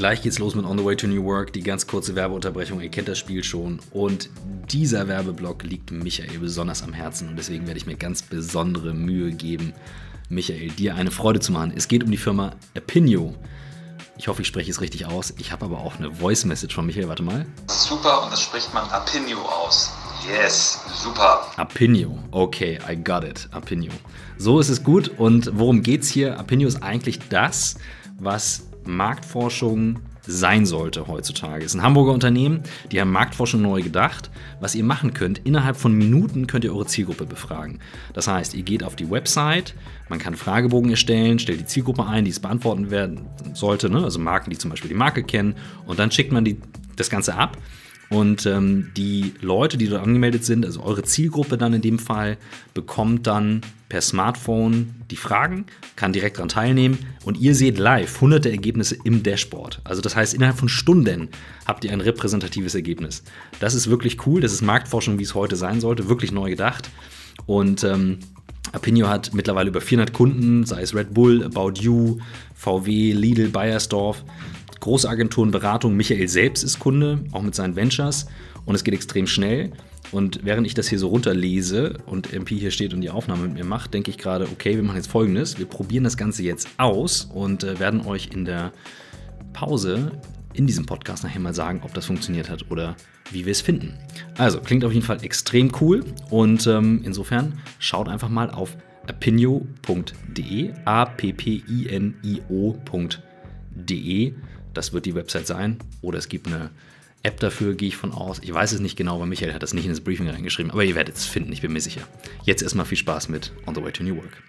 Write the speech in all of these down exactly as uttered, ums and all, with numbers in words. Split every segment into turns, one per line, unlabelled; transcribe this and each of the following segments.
Gleich geht's los mit On the Way to New Work, die ganz kurze Werbeunterbrechung, ihr kennt das Spiel schon. Und dieser Werbeblock liegt Michael besonders am Herzen und deswegen werde ich mir ganz besondere Mühe geben, Michael, dir eine Freude zu machen. Es geht um die Firma Apinio. Ich hoffe, ich spreche es richtig aus. Ich habe aber auch eine Voice-Message von Michael, warte mal.
Super, und das spricht man Apinio aus. Yes, super.
Apinio, okay, I got it, Apinio. So ist es gut und worum geht's hier? Apinio ist eigentlich das, was Marktforschung sein sollte heutzutage. Es ist ein Hamburger Unternehmen, die haben Marktforschung neu gedacht. Was ihr machen könnt, innerhalb von Minuten könnt ihr eure Zielgruppe befragen. Das heißt, ihr geht auf die Website, man kann Fragebogen erstellen, stellt die Zielgruppe ein, die es beantworten werden sollte, ne? Also Marken, die zum Beispiel die Marke kennen, und dann schickt man die, das Ganze ab. Und ähm, die Leute, die dort angemeldet sind, also eure Zielgruppe dann in dem Fall, bekommt dann per Smartphone die Fragen, kann direkt daran teilnehmen und ihr seht live hunderte Ergebnisse im Dashboard. Also das heißt, innerhalb von Stunden habt ihr ein repräsentatives Ergebnis. Das ist wirklich cool, das ist Marktforschung, wie es heute sein sollte, wirklich neu gedacht. Und ähm, Apinio hat mittlerweile über vierhundert Kunden, sei es Red Bull, About You, V W, Lidl, Bayersdorf. Große Agenturen, Beratung. Michael selbst ist Kunde, auch mit seinen Ventures. Und es geht extrem schnell. Und während ich das hier so runterlese und M P hier steht und die Aufnahme mit mir macht, denke ich gerade, okay, wir machen jetzt Folgendes. Wir probieren das Ganze jetzt aus und äh, werden euch in der Pause in diesem Podcast nachher mal sagen, ob das funktioniert hat oder wie wir es finden. Also, klingt auf jeden Fall extrem cool. Und ähm, insofern schaut einfach mal auf apinio punkt de, a p p i n i o punkt de. Das wird die Website sein. Oder es gibt eine App dafür, gehe ich von aus. Ich weiß es nicht genau, aber Michael hat das nicht in das Briefing reingeschrieben. Aber ihr werdet es finden, ich bin mir sicher. Jetzt erstmal viel Spaß mit On the Way to New Work.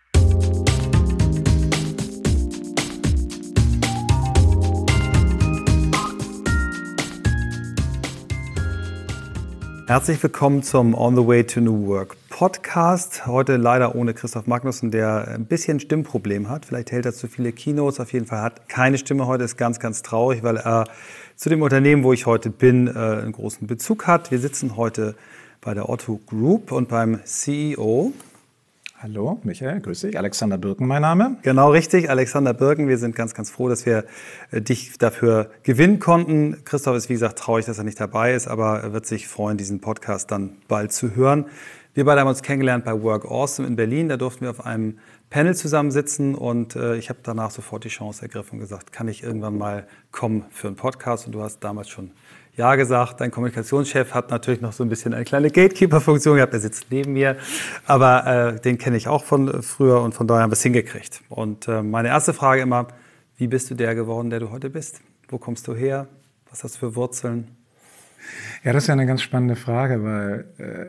Herzlich willkommen zum On the Way to New Work Podcast. Heute leider ohne Christoph Magnussen, der ein bisschen Stimmproblem hat. Vielleicht hält er zu viele Keynotes. Auf jeden Fall hat keine Stimme heute. Ist ganz, ganz traurig, weil er zu dem Unternehmen, wo ich heute bin, einen großen Bezug hat. Wir sitzen heute bei der Otto Group und beim C E O.
Hallo, Michael, grüß dich. Alexander Birken, mein Name.
Genau richtig, Alexander Birken. Wir sind ganz, ganz froh, dass wir dich dafür gewinnen konnten. Christoph ist, wie gesagt, traurig, dass er nicht dabei ist, aber er wird sich freuen, diesen Podcast dann bald zu hören. Wir beide haben uns kennengelernt bei Work Awesome in Berlin. Da durften wir auf einem Panel zusammensitzen und äh, ich habe danach sofort die Chance ergriffen und gesagt, kann ich irgendwann mal kommen für einen Podcast? Und du hast damals schon Ja gesagt. Dein Kommunikationschef hat natürlich noch so ein bisschen eine kleine Gatekeeper-Funktion gehabt. Er sitzt neben mir, aber äh, den kenne ich auch von früher und von daher haben wir es hingekriegt. Und äh, meine erste Frage immer, wie bist du der geworden, der du heute bist? Wo kommst du her? Was hast du für Wurzeln?
Ja, das ist ja eine ganz spannende Frage, weil äh,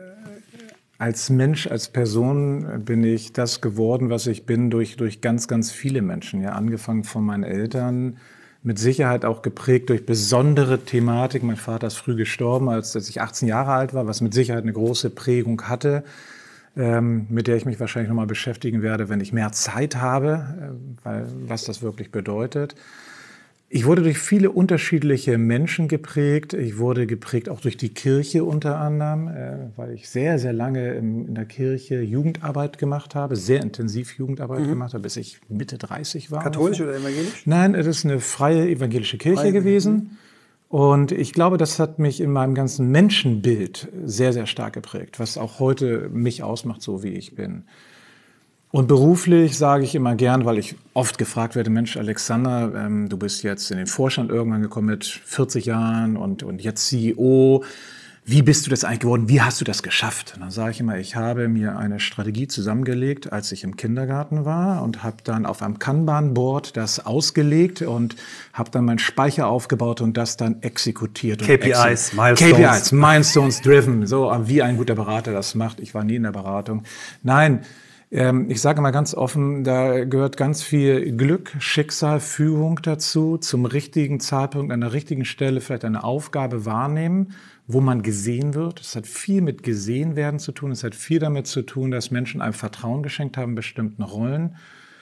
als Mensch, als Person bin ich das geworden, was ich bin, durch, durch ganz, ganz viele Menschen. Ja, angefangen von meinen Eltern, mit Sicherheit auch geprägt durch besondere Thematik. Mein Vater ist früh gestorben, als, als ich achtzehn Jahre alt war, was mit Sicherheit eine große Prägung hatte, ähm, mit der ich mich wahrscheinlich nochmal beschäftigen werde, wenn ich mehr Zeit habe, äh, weil, was das wirklich bedeutet. Ich wurde durch viele unterschiedliche Menschen geprägt. Ich wurde geprägt auch durch die Kirche unter anderem, äh, weil ich sehr, sehr lange im, in der Kirche Jugendarbeit gemacht habe, sehr intensiv Jugendarbeit mhm. gemacht habe, bis ich Mitte dreißig war.
Katholisch oder evangelisch?
Nein, es ist eine freie evangelische Kirche freie gewesen. Mhm. Und ich glaube, das hat mich in meinem ganzen Menschenbild sehr, sehr stark geprägt, was auch heute mich ausmacht, so wie ich bin. Und beruflich sage ich immer gern, weil ich oft gefragt werde, Mensch, Alexander, ähm, du bist jetzt in den Vorstand irgendwann gekommen mit vierzig Jahren und, und jetzt C E O. Wie bist du das eigentlich geworden? Wie hast du das geschafft? Und dann sage ich immer, ich habe mir eine Strategie zusammengelegt, als ich im Kindergarten war und habe dann auf einem Kanban-Board das ausgelegt und habe dann meinen Speicher aufgebaut und das dann exekutiert.
K P Is, Milestones.
K P Is, Milestones driven, so wie ein guter Berater das macht. Ich war nie in der Beratung. Nein, ich sage mal ganz offen, da gehört ganz viel Glück, Schicksal, Führung dazu, zum richtigen Zeitpunkt, an der richtigen Stelle vielleicht eine Aufgabe wahrnehmen, wo man gesehen wird. Es hat viel mit gesehen werden zu tun. Es hat viel damit zu tun, dass Menschen einem Vertrauen geschenkt haben in bestimmten Rollen.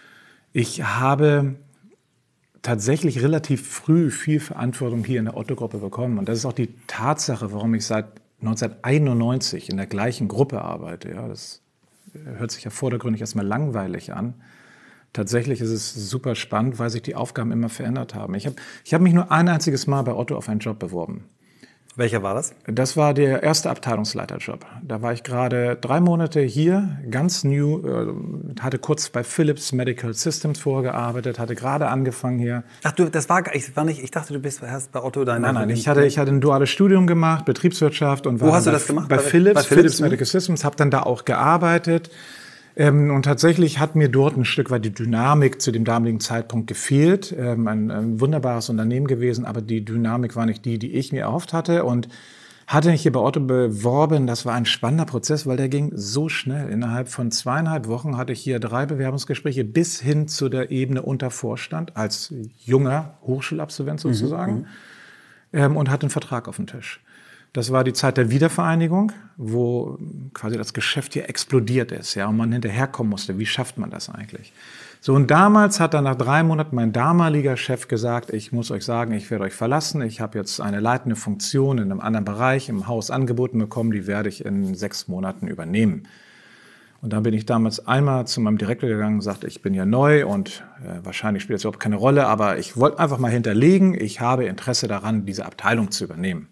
Ich habe tatsächlich relativ früh viel Verantwortung hier in der Otto-Gruppe bekommen. Und das ist auch die Tatsache, warum ich seit neunzehnhunderteinundneunzig in der gleichen Gruppe arbeite. Ja, das hört sich ja vordergründig erstmal langweilig an. tatsächlich ist es super spannend, weil sich die Aufgaben immer verändert haben. Ich habe ich hab mich nur ein einziges Mal bei Otto auf einen Job beworben.
Welcher war das?
Das war der erste Abteilungsleiterjob. Da war ich gerade drei Monate hier, ganz new, äh, hatte kurz bei Philips Medical Systems vorgearbeitet, hatte gerade angefangen hier.
Ach du, das war, ich war nicht, ich dachte, du bist hast bei Otto deine...
Nein, nein, ich hatte, ich hatte ein duales Studium gemacht, Betriebswirtschaft und war
Wo hast du
bei,
das gemacht?
Bei,
Bei,
Philips,
bei
Philips,
Philips
Medical Systems, habe dann da auch gearbeitet. Ähm, und tatsächlich hat mir dort ein Stück weit die Dynamik zu dem damaligen Zeitpunkt gefehlt. Ähm, ein, ein wunderbares Unternehmen gewesen, aber die Dynamik war nicht die, die ich mir erhofft hatte. Und hatte mich hier bei Otto beworben. Das war ein spannender Prozess, weil der ging so schnell. Innerhalb von zweieinhalb Wochen hatte ich hier drei Bewerbungsgespräche bis hin zu der Ebene unter Vorstand als junger Hochschulabsolvent sozusagen mhm. ähm, und hatte einen Vertrag auf dem Tisch. Das war die Zeit der Wiedervereinigung, wo quasi das Geschäft hier explodiert ist, ja, und man hinterherkommen musste. Wie schafft man das eigentlich? So, und damals hat dann nach drei Monaten mein damaliger Chef gesagt, ich muss euch sagen, ich werde euch verlassen. Ich habe jetzt eine leitende Funktion in einem anderen Bereich im Haus angeboten bekommen, die werde ich in sechs Monaten übernehmen. Und dann bin ich damals einmal zu meinem Direktor gegangen und sagte, ich bin ja neu und äh, wahrscheinlich spielt das überhaupt keine Rolle, aber ich wollte einfach mal hinterlegen, ich habe Interesse daran, diese Abteilung zu übernehmen.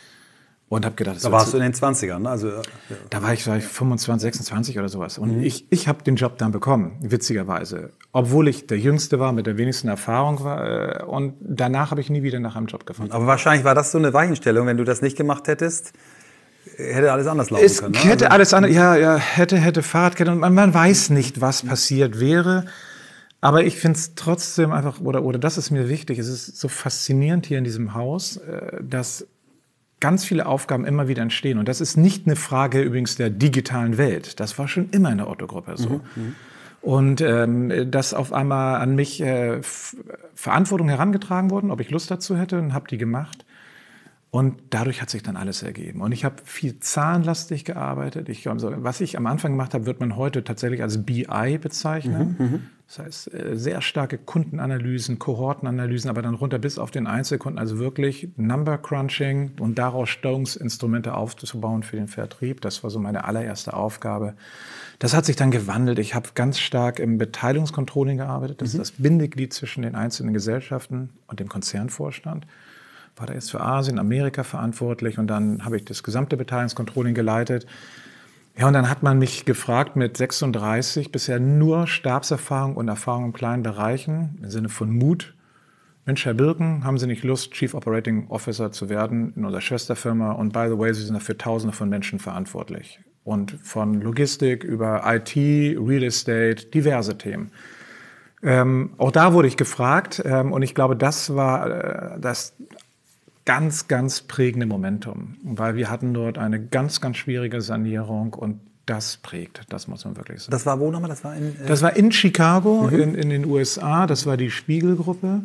Und habe gedacht, das
da warst du in den zwanzigern, ne? Also, ja.
Da war ich, war ich fünfundzwanzig, sechsundzwanzig oder sowas. Und mhm. ich, ich habe den Job dann bekommen, witzigerweise. Obwohl ich der Jüngste war, mit der wenigsten Erfahrung war. Und danach habe ich nie wieder nach einem Job gefunden.
Aber wahrscheinlich war das so eine Weichenstellung. Wenn du das nicht gemacht hättest, hätte alles anders laufen
es
können. Ne?
Hätte
also,
alles anders, ja, ja, hätte, hätte Fahrradkette. Und man, man weiß nicht, was passiert wäre. Aber ich finde es trotzdem einfach, oder, oder das ist mir wichtig, es ist so faszinierend hier in diesem Haus, dass ganz viele Aufgaben immer wieder entstehen. Und das ist nicht eine Frage übrigens der digitalen Welt. Das war schon immer in der Otto-Gruppe so. Mhm. Und ähm, dass auf einmal an mich äh, Verantwortung herangetragen wurden, ob ich Lust dazu hätte, und habe die gemacht. Und dadurch hat sich dann alles ergeben. Und ich habe viel zahlenlastig gearbeitet. Ich, also, was ich am Anfang gemacht habe, wird man heute tatsächlich als B I bezeichnen. Mhm. Das heißt, sehr starke Kundenanalysen, Kohortenanalysen, aber dann runter bis auf den Einzelkunden. Also wirklich Number Crunching und daraus Steuerungsinstrumente aufzubauen für den Vertrieb. Das war so meine allererste Aufgabe. Das hat sich dann gewandelt. Ich habe ganz stark im Beteiligungscontrolling gearbeitet. Das mhm. ist das Bindeglied zwischen den einzelnen Gesellschaften und dem Konzernvorstand. War da jetzt für Asien, Amerika verantwortlich und dann habe ich das gesamte Beteiligungscontrolling geleitet. Ja, und dann hat man mich gefragt mit sechsunddreißig, bisher nur Stabserfahrung und Erfahrung in kleinen Bereichen, im Sinne von Mut. Mensch, Herr Birken, haben Sie nicht Lust, Chief Operating Officer zu werden in unserer Schwesterfirma? Und by the way, Sie sind dafür Tausende von Menschen verantwortlich. Und von Logistik über I T, Real Estate, diverse Themen. Ähm, auch da wurde ich gefragt ähm, und ich glaube, das war äh, das ganz, ganz prägende Momentum, weil wir hatten dort eine ganz, ganz schwierige Sanierung und das prägt, das muss man wirklich sagen.
Das war wo nochmal? Das war in, äh
das war in Chicago, mhm. in, in den U S A, das war die Spiegel-Gruppe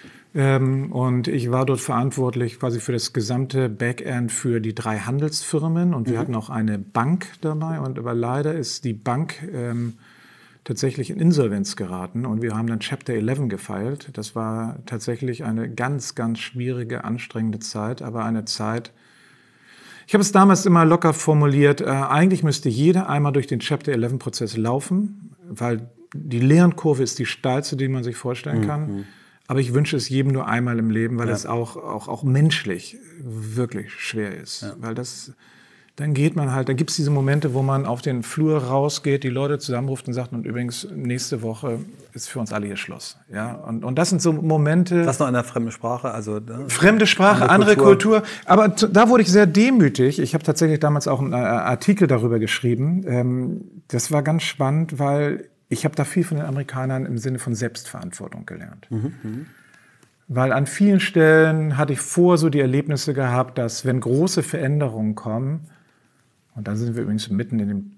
ähm, und ich war dort verantwortlich quasi für das gesamte Backend für die drei Handelsfirmen und wir mhm. hatten auch eine Bank dabei und aber leider ist die Bank ähm, tatsächlich in Insolvenz geraten und wir haben dann Chapter elf gefeilt. Das war tatsächlich eine ganz, ganz schwierige, anstrengende Zeit, aber eine Zeit, ich habe es damals immer locker formuliert, äh, eigentlich müsste jeder einmal durch den Chapter elf Prozess laufen, weil die Lernkurve ist die steilste, die man sich vorstellen kann. Mhm. Aber ich wünsche es jedem nur einmal im Leben, weil ja. es auch, auch, auch menschlich wirklich schwer ist. Ja. Weil das... Dann geht man halt, da gibt es diese Momente, wo man auf den Flur rausgeht, die Leute zusammenruft und sagt, und übrigens, nächste Woche ist für uns alle hier Schluss. Ja? Und, und das sind so Momente...
Das noch in einer fremden Sprache? Also, ne?
Fremde Sprache, andere, andere Kultur. Kultur. Aber da wurde ich sehr demütig. Ich habe tatsächlich damals auch einen Artikel darüber geschrieben. Das war ganz spannend, weil ich habe da viel von den Amerikanern im Sinne von Selbstverantwortung gelernt. Mhm, mh. Weil an vielen Stellen hatte ich vor so die Erlebnisse gehabt, dass wenn große Veränderungen kommen, und da sind wir übrigens mitten in dem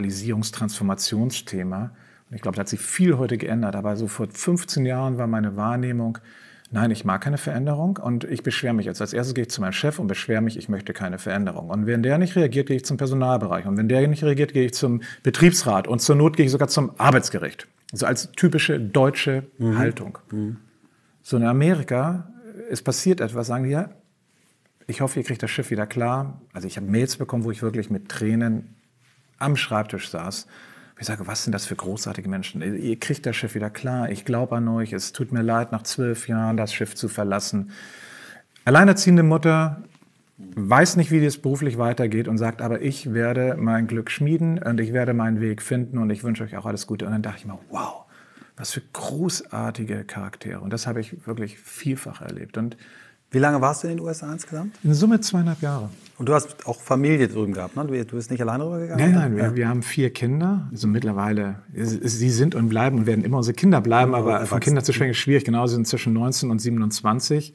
Digitalisierungstransformationsthema. Und ich glaube, da hat sich viel heute geändert. Aber so vor fünfzehn Jahren war meine Wahrnehmung, nein, ich mag keine Veränderung. Und ich beschwere mich jetzt. Als erstes gehe ich zu meinem Chef und beschwere mich, ich möchte keine Veränderung. Und wenn der nicht reagiert, gehe ich zum Personalbereich. Und wenn der nicht reagiert, gehe ich zum Betriebsrat. Und zur Not gehe ich sogar zum Arbeitsgericht. Also als typische deutsche mhm. Haltung. Mhm. So in Amerika, es passiert etwas, sagen die ja, ich hoffe, ihr kriegt das Schiff wieder klar. Also ich habe Mails bekommen, wo ich wirklich mit Tränen am Schreibtisch saß, Ich sage, was sind das für großartige Menschen? Ihr kriegt das Schiff wieder klar, ich glaube an euch, es tut mir leid, nach zwölf Jahren das Schiff zu verlassen. Alleinerziehende Mutter, weiß nicht, wie es beruflich weitergeht und sagt, aber ich werde mein Glück schmieden und ich werde meinen Weg finden und ich wünsche euch auch alles Gute. Und dann dachte ich mir, wow, was für großartige Charaktere. Und das habe ich wirklich vielfach erlebt. Und
wie lange warst du in den U S A insgesamt?
in Summe zweieinhalb Jahre.
Und du hast auch Familie drüben gehabt, ne? Du, du bist nicht alleine rübergegangen?
Nein, nein, wir, ja. wir haben vier Kinder. Also mittlerweile, sie sind und bleiben und werden immer unsere Kinder bleiben, ja, aber von Kindern zu sprechen ist schwierig. Genau, sie sind zwischen neunzehn und siebenundzwanzig.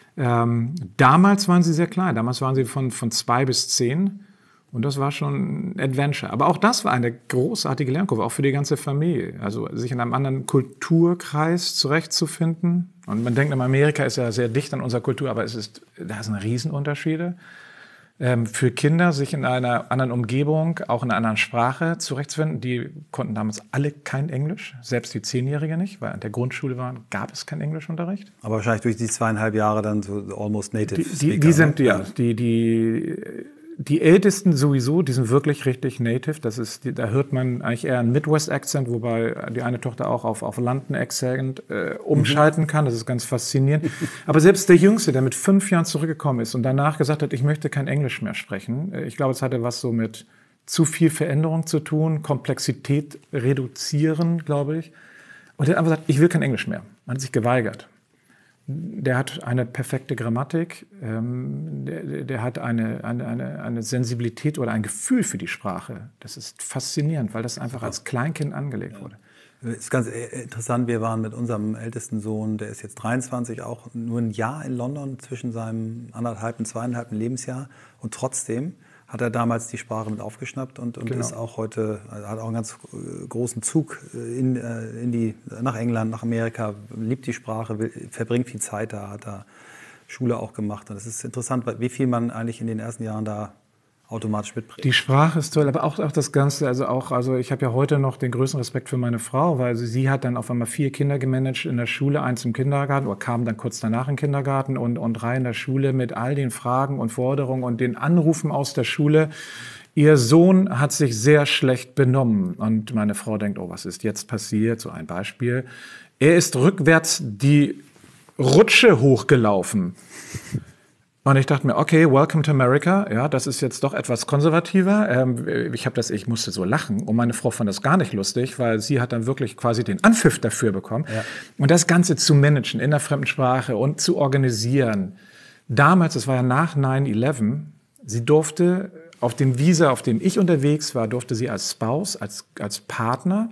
Ähm, damals waren sie sehr klein. Damals waren sie von, von zwei bis zehn. Und das war schon ein Adventure. Aber auch das war eine großartige Lernkurve, auch für die ganze Familie. Also sich in einem anderen Kulturkreis zurechtzufinden. Und man denkt, Amerika ist ja sehr dicht an unserer Kultur, aber es ist, da sind Riesenunterschiede. Ähm, für Kinder, sich in einer anderen Umgebung, auch in einer anderen Sprache zurechtzufinden. Die konnten damals alle kein Englisch, selbst die Zehnjährige nicht, weil an der Grundschule waren, gab es keinen Englischunterricht.
Aber wahrscheinlich durch die zweieinhalb Jahre dann so almost native
die, die,
Speaker.
Die sind, ja, die, die, die Ältesten sowieso, die sind wirklich richtig native. Das ist, die, da hört man eigentlich eher einen Midwest-Accent, wobei die eine Tochter auch auf, auf London-Accent äh, umschalten kann. Das ist ganz faszinierend. Aber selbst der Jüngste, der mit fünf Jahren zurückgekommen ist und danach gesagt hat, ich möchte kein Englisch mehr sprechen. Ich glaube, es hatte was so mit zu viel Veränderung zu tun, Komplexität reduzieren, glaube ich. Und er hat einfach gesagt, ich will kein Englisch mehr. Man hat sich geweigert. Der hat eine perfekte Grammatik, ähm, der, der hat eine, eine, eine, eine Sensibilität oder ein Gefühl für die Sprache. Das ist faszinierend, weil das einfach als Kleinkind angelegt wurde.
Das ist ganz interessant, wir waren mit unserem ältesten Sohn, der ist jetzt dreiundzwanzig, auch nur ein Jahr in London zwischen seinem anderthalb und zweieinhalb Lebensjahr. Und trotzdem hat er damals die Sprache mit aufgeschnappt und, und genau. ist auch heute, hat auch einen ganz großen Zug in, in die, nach England, nach Amerika, liebt die Sprache, will, verbringt viel Zeit da, hat da Schule auch gemacht. Und es ist interessant, wie viel man eigentlich in den ersten Jahren da automatisch mitbringt.
Die Sprache ist toll, aber auch, auch das Ganze, also auch, also ich habe ja heute noch den größten Respekt für meine Frau, weil sie, sie hat dann auf einmal vier Kinder gemanagt in der Schule, eins im Kindergarten, oder kam dann kurz danach in den Kindergarten und, und drei in der Schule mit all den Fragen und Forderungen und den Anrufen aus der Schule. Ihr Sohn hat sich sehr schlecht benommen und meine Frau denkt, oh, was ist jetzt passiert? So ein Beispiel. Er ist rückwärts die Rutsche hochgelaufen. Und ich dachte mir, okay, welcome to America. Ja, das ist jetzt doch etwas konservativer. Ähm, ich habe das, ich musste so lachen. Und meine Frau fand das gar nicht lustig, weil sie hat dann wirklich quasi den Anpfiff dafür bekommen. Ja. Und das Ganze zu managen in der fremden Sprache und zu organisieren. Damals, das war ja nach nine eleven, sie durfte auf dem Visa, auf dem ich unterwegs war, durfte sie als Spouse, als, als Partner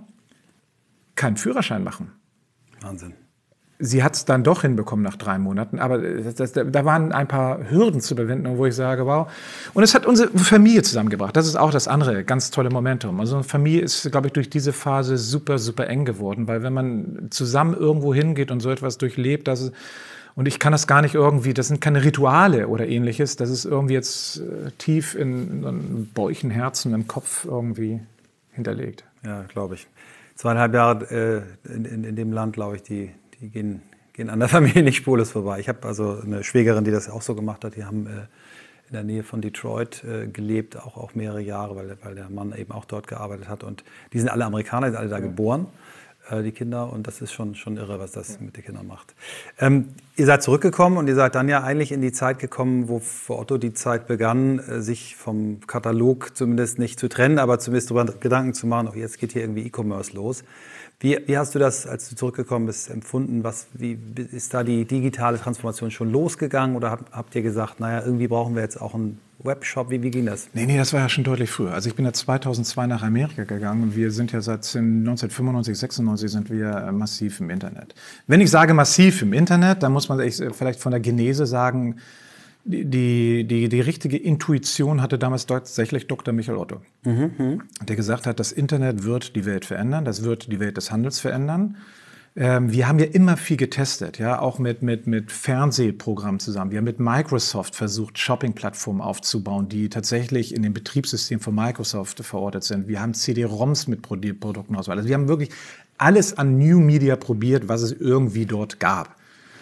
keinen Führerschein machen.
Wahnsinn.
Sie hat es dann doch hinbekommen nach drei Monaten, aber das, das, da waren ein paar Hürden zu überwinden, wo ich sage, wow. Und es hat unsere Familie zusammengebracht. Das ist auch das andere ganz tolle Momentum. Also eine Familie ist, glaube ich, durch diese Phase super, super eng geworden, weil wenn man zusammen irgendwo hingeht und so etwas durchlebt, das ist, und ich kann das gar nicht irgendwie, das sind keine Rituale oder ähnliches, das ist irgendwie jetzt äh, tief in, in Bäuchen, Herzen, im Kopf irgendwie hinterlegt.
Ja, glaube ich. Zweieinhalb Jahre äh, in, in, in dem Land, glaube ich, die Die gehen, gehen an der Familie nicht spurlos vorbei. Ich habe also eine Schwägerin, die das auch so gemacht hat. Die haben äh, in der Nähe von Detroit äh, gelebt, auch, auch mehrere Jahre, weil, weil der Mann eben auch dort gearbeitet hat. Und die sind alle Amerikaner, die sind alle da ja. geboren, äh, die Kinder. Und das ist schon, schon irre, was das ja. mit den Kindern macht. Ähm, ihr seid zurückgekommen und ihr seid dann ja eigentlich in die Zeit gekommen, wo für Otto die Zeit begann, äh, sich vom Katalog zumindest nicht zu trennen, aber zumindest darüber Gedanken zu machen, oh, jetzt geht hier irgendwie E-Commerce los. Wie, wie hast du das, als du zurückgekommen bist, empfunden? Was, wie ist da die digitale Transformation schon losgegangen? Oder habt, habt ihr gesagt, naja, irgendwie brauchen wir jetzt auch einen Webshop? Wie, wie ging das?
Nee, nee, das war ja schon deutlich früher. Also ich bin ja zweitausendzwei nach Amerika gegangen und wir sind ja seit neunzehnhundertfünfundneunzig, sechsundneunzig sind wir massiv im Internet. Wenn ich sage massiv im Internet, dann muss man vielleicht von der Genese sagen, Die, die, die richtige Intuition hatte damals tatsächlich Doktor Michael Otto, mhm. der gesagt hat, das Internet wird die Welt verändern, das wird die Welt des Handels verändern. Ähm, wir haben ja immer viel getestet, ja, auch mit, mit, mit Fernsehprogrammen zusammen. Wir haben mit Microsoft versucht, Shopping-Plattformen aufzubauen, die tatsächlich in dem Betriebssystem von Microsoft verortet sind. Wir haben C D-ROMs mit Produkten ausgewählt. Also wir haben wirklich alles an New Media probiert, was es irgendwie dort gab.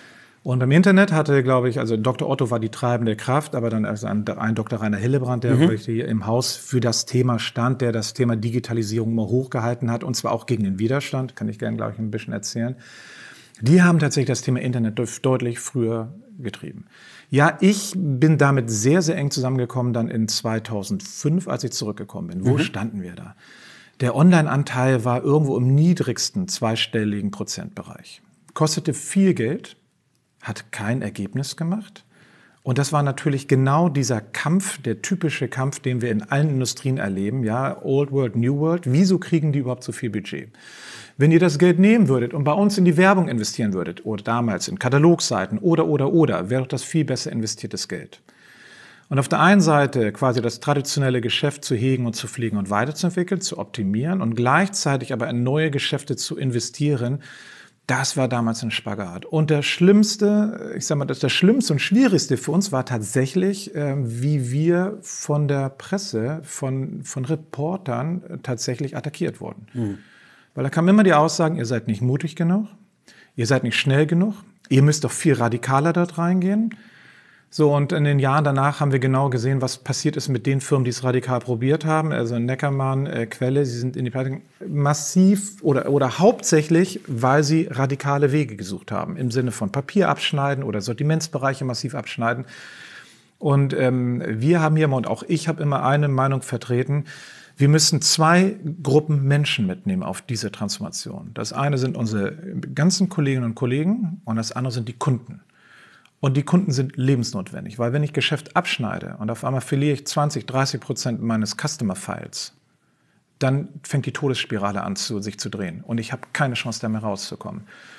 Und beim Internet hatte, glaube ich, also Doktor Otto war die treibende Kraft, aber dann also ein, ein Doktor Rainer Hillebrand, der mhm. wirklich hier im Haus für das Thema stand, der das Thema Digitalisierung immer hochgehalten hat, und zwar auch gegen den Widerstand, kann ich gerne, glaube ich, ein bisschen erzählen. Die haben tatsächlich das Thema Internet deutlich früher getrieben. Ja, ich bin damit sehr, sehr eng zusammengekommen dann in zweitausendfünf, als ich zurückgekommen bin. Wo mhm. standen wir da? Der Online-Anteil war irgendwo im niedrigsten zweistelligen Prozentbereich. Kostete viel Geld, hat kein Ergebnis gemacht. Und das war natürlich genau dieser Kampf, der typische Kampf, den wir in allen Industrien erleben. Ja, Old World, New World. Wieso kriegen die überhaupt so viel Budget? Wenn ihr das Geld nehmen würdet und bei uns in die Werbung investieren würdet, oder damals in Katalogseiten oder, oder, oder, wäre doch das viel besser investiertes Geld. Und auf der einen Seite quasi das traditionelle Geschäft zu hegen und zu pflegen und weiterzuentwickeln, zu optimieren und gleichzeitig aber in neue Geschäfte zu investieren, das war damals ein Spagat. Und das Schlimmste, ich sag mal, das, das Schlimmste und Schwierigste für uns war tatsächlich, äh, wie wir von der Presse, von, von Reportern äh, tatsächlich attackiert wurden. Mhm. Weil da kamen immer die Aussagen, ihr seid nicht mutig genug, ihr seid nicht schnell genug, ihr müsst doch viel radikaler dort reingehen. So, und in den Jahren danach haben wir genau gesehen, was passiert ist mit den Firmen, die es radikal probiert haben. Also Neckermann, äh, Quelle, sie sind in die Pleite massiv oder, oder hauptsächlich, weil sie radikale Wege gesucht haben. Im Sinne von Papier abschneiden oder Sortimentsbereiche massiv abschneiden. Und ähm, wir haben hier, und auch ich habe immer eine Meinung vertreten, wir müssen zwei Gruppen Menschen mitnehmen auf diese Transformation. Das eine sind unsere ganzen Kolleginnen und Kollegen und das andere sind die Kunden. Und die Kunden sind lebensnotwendig, weil wenn ich Geschäft abschneide und auf einmal verliere ich zwanzig, dreißig Prozent meines Customer-Files, dann fängt die Todesspirale an, zu, sich zu drehen. Und ich habe keine Chance, da mehr rauszukommen.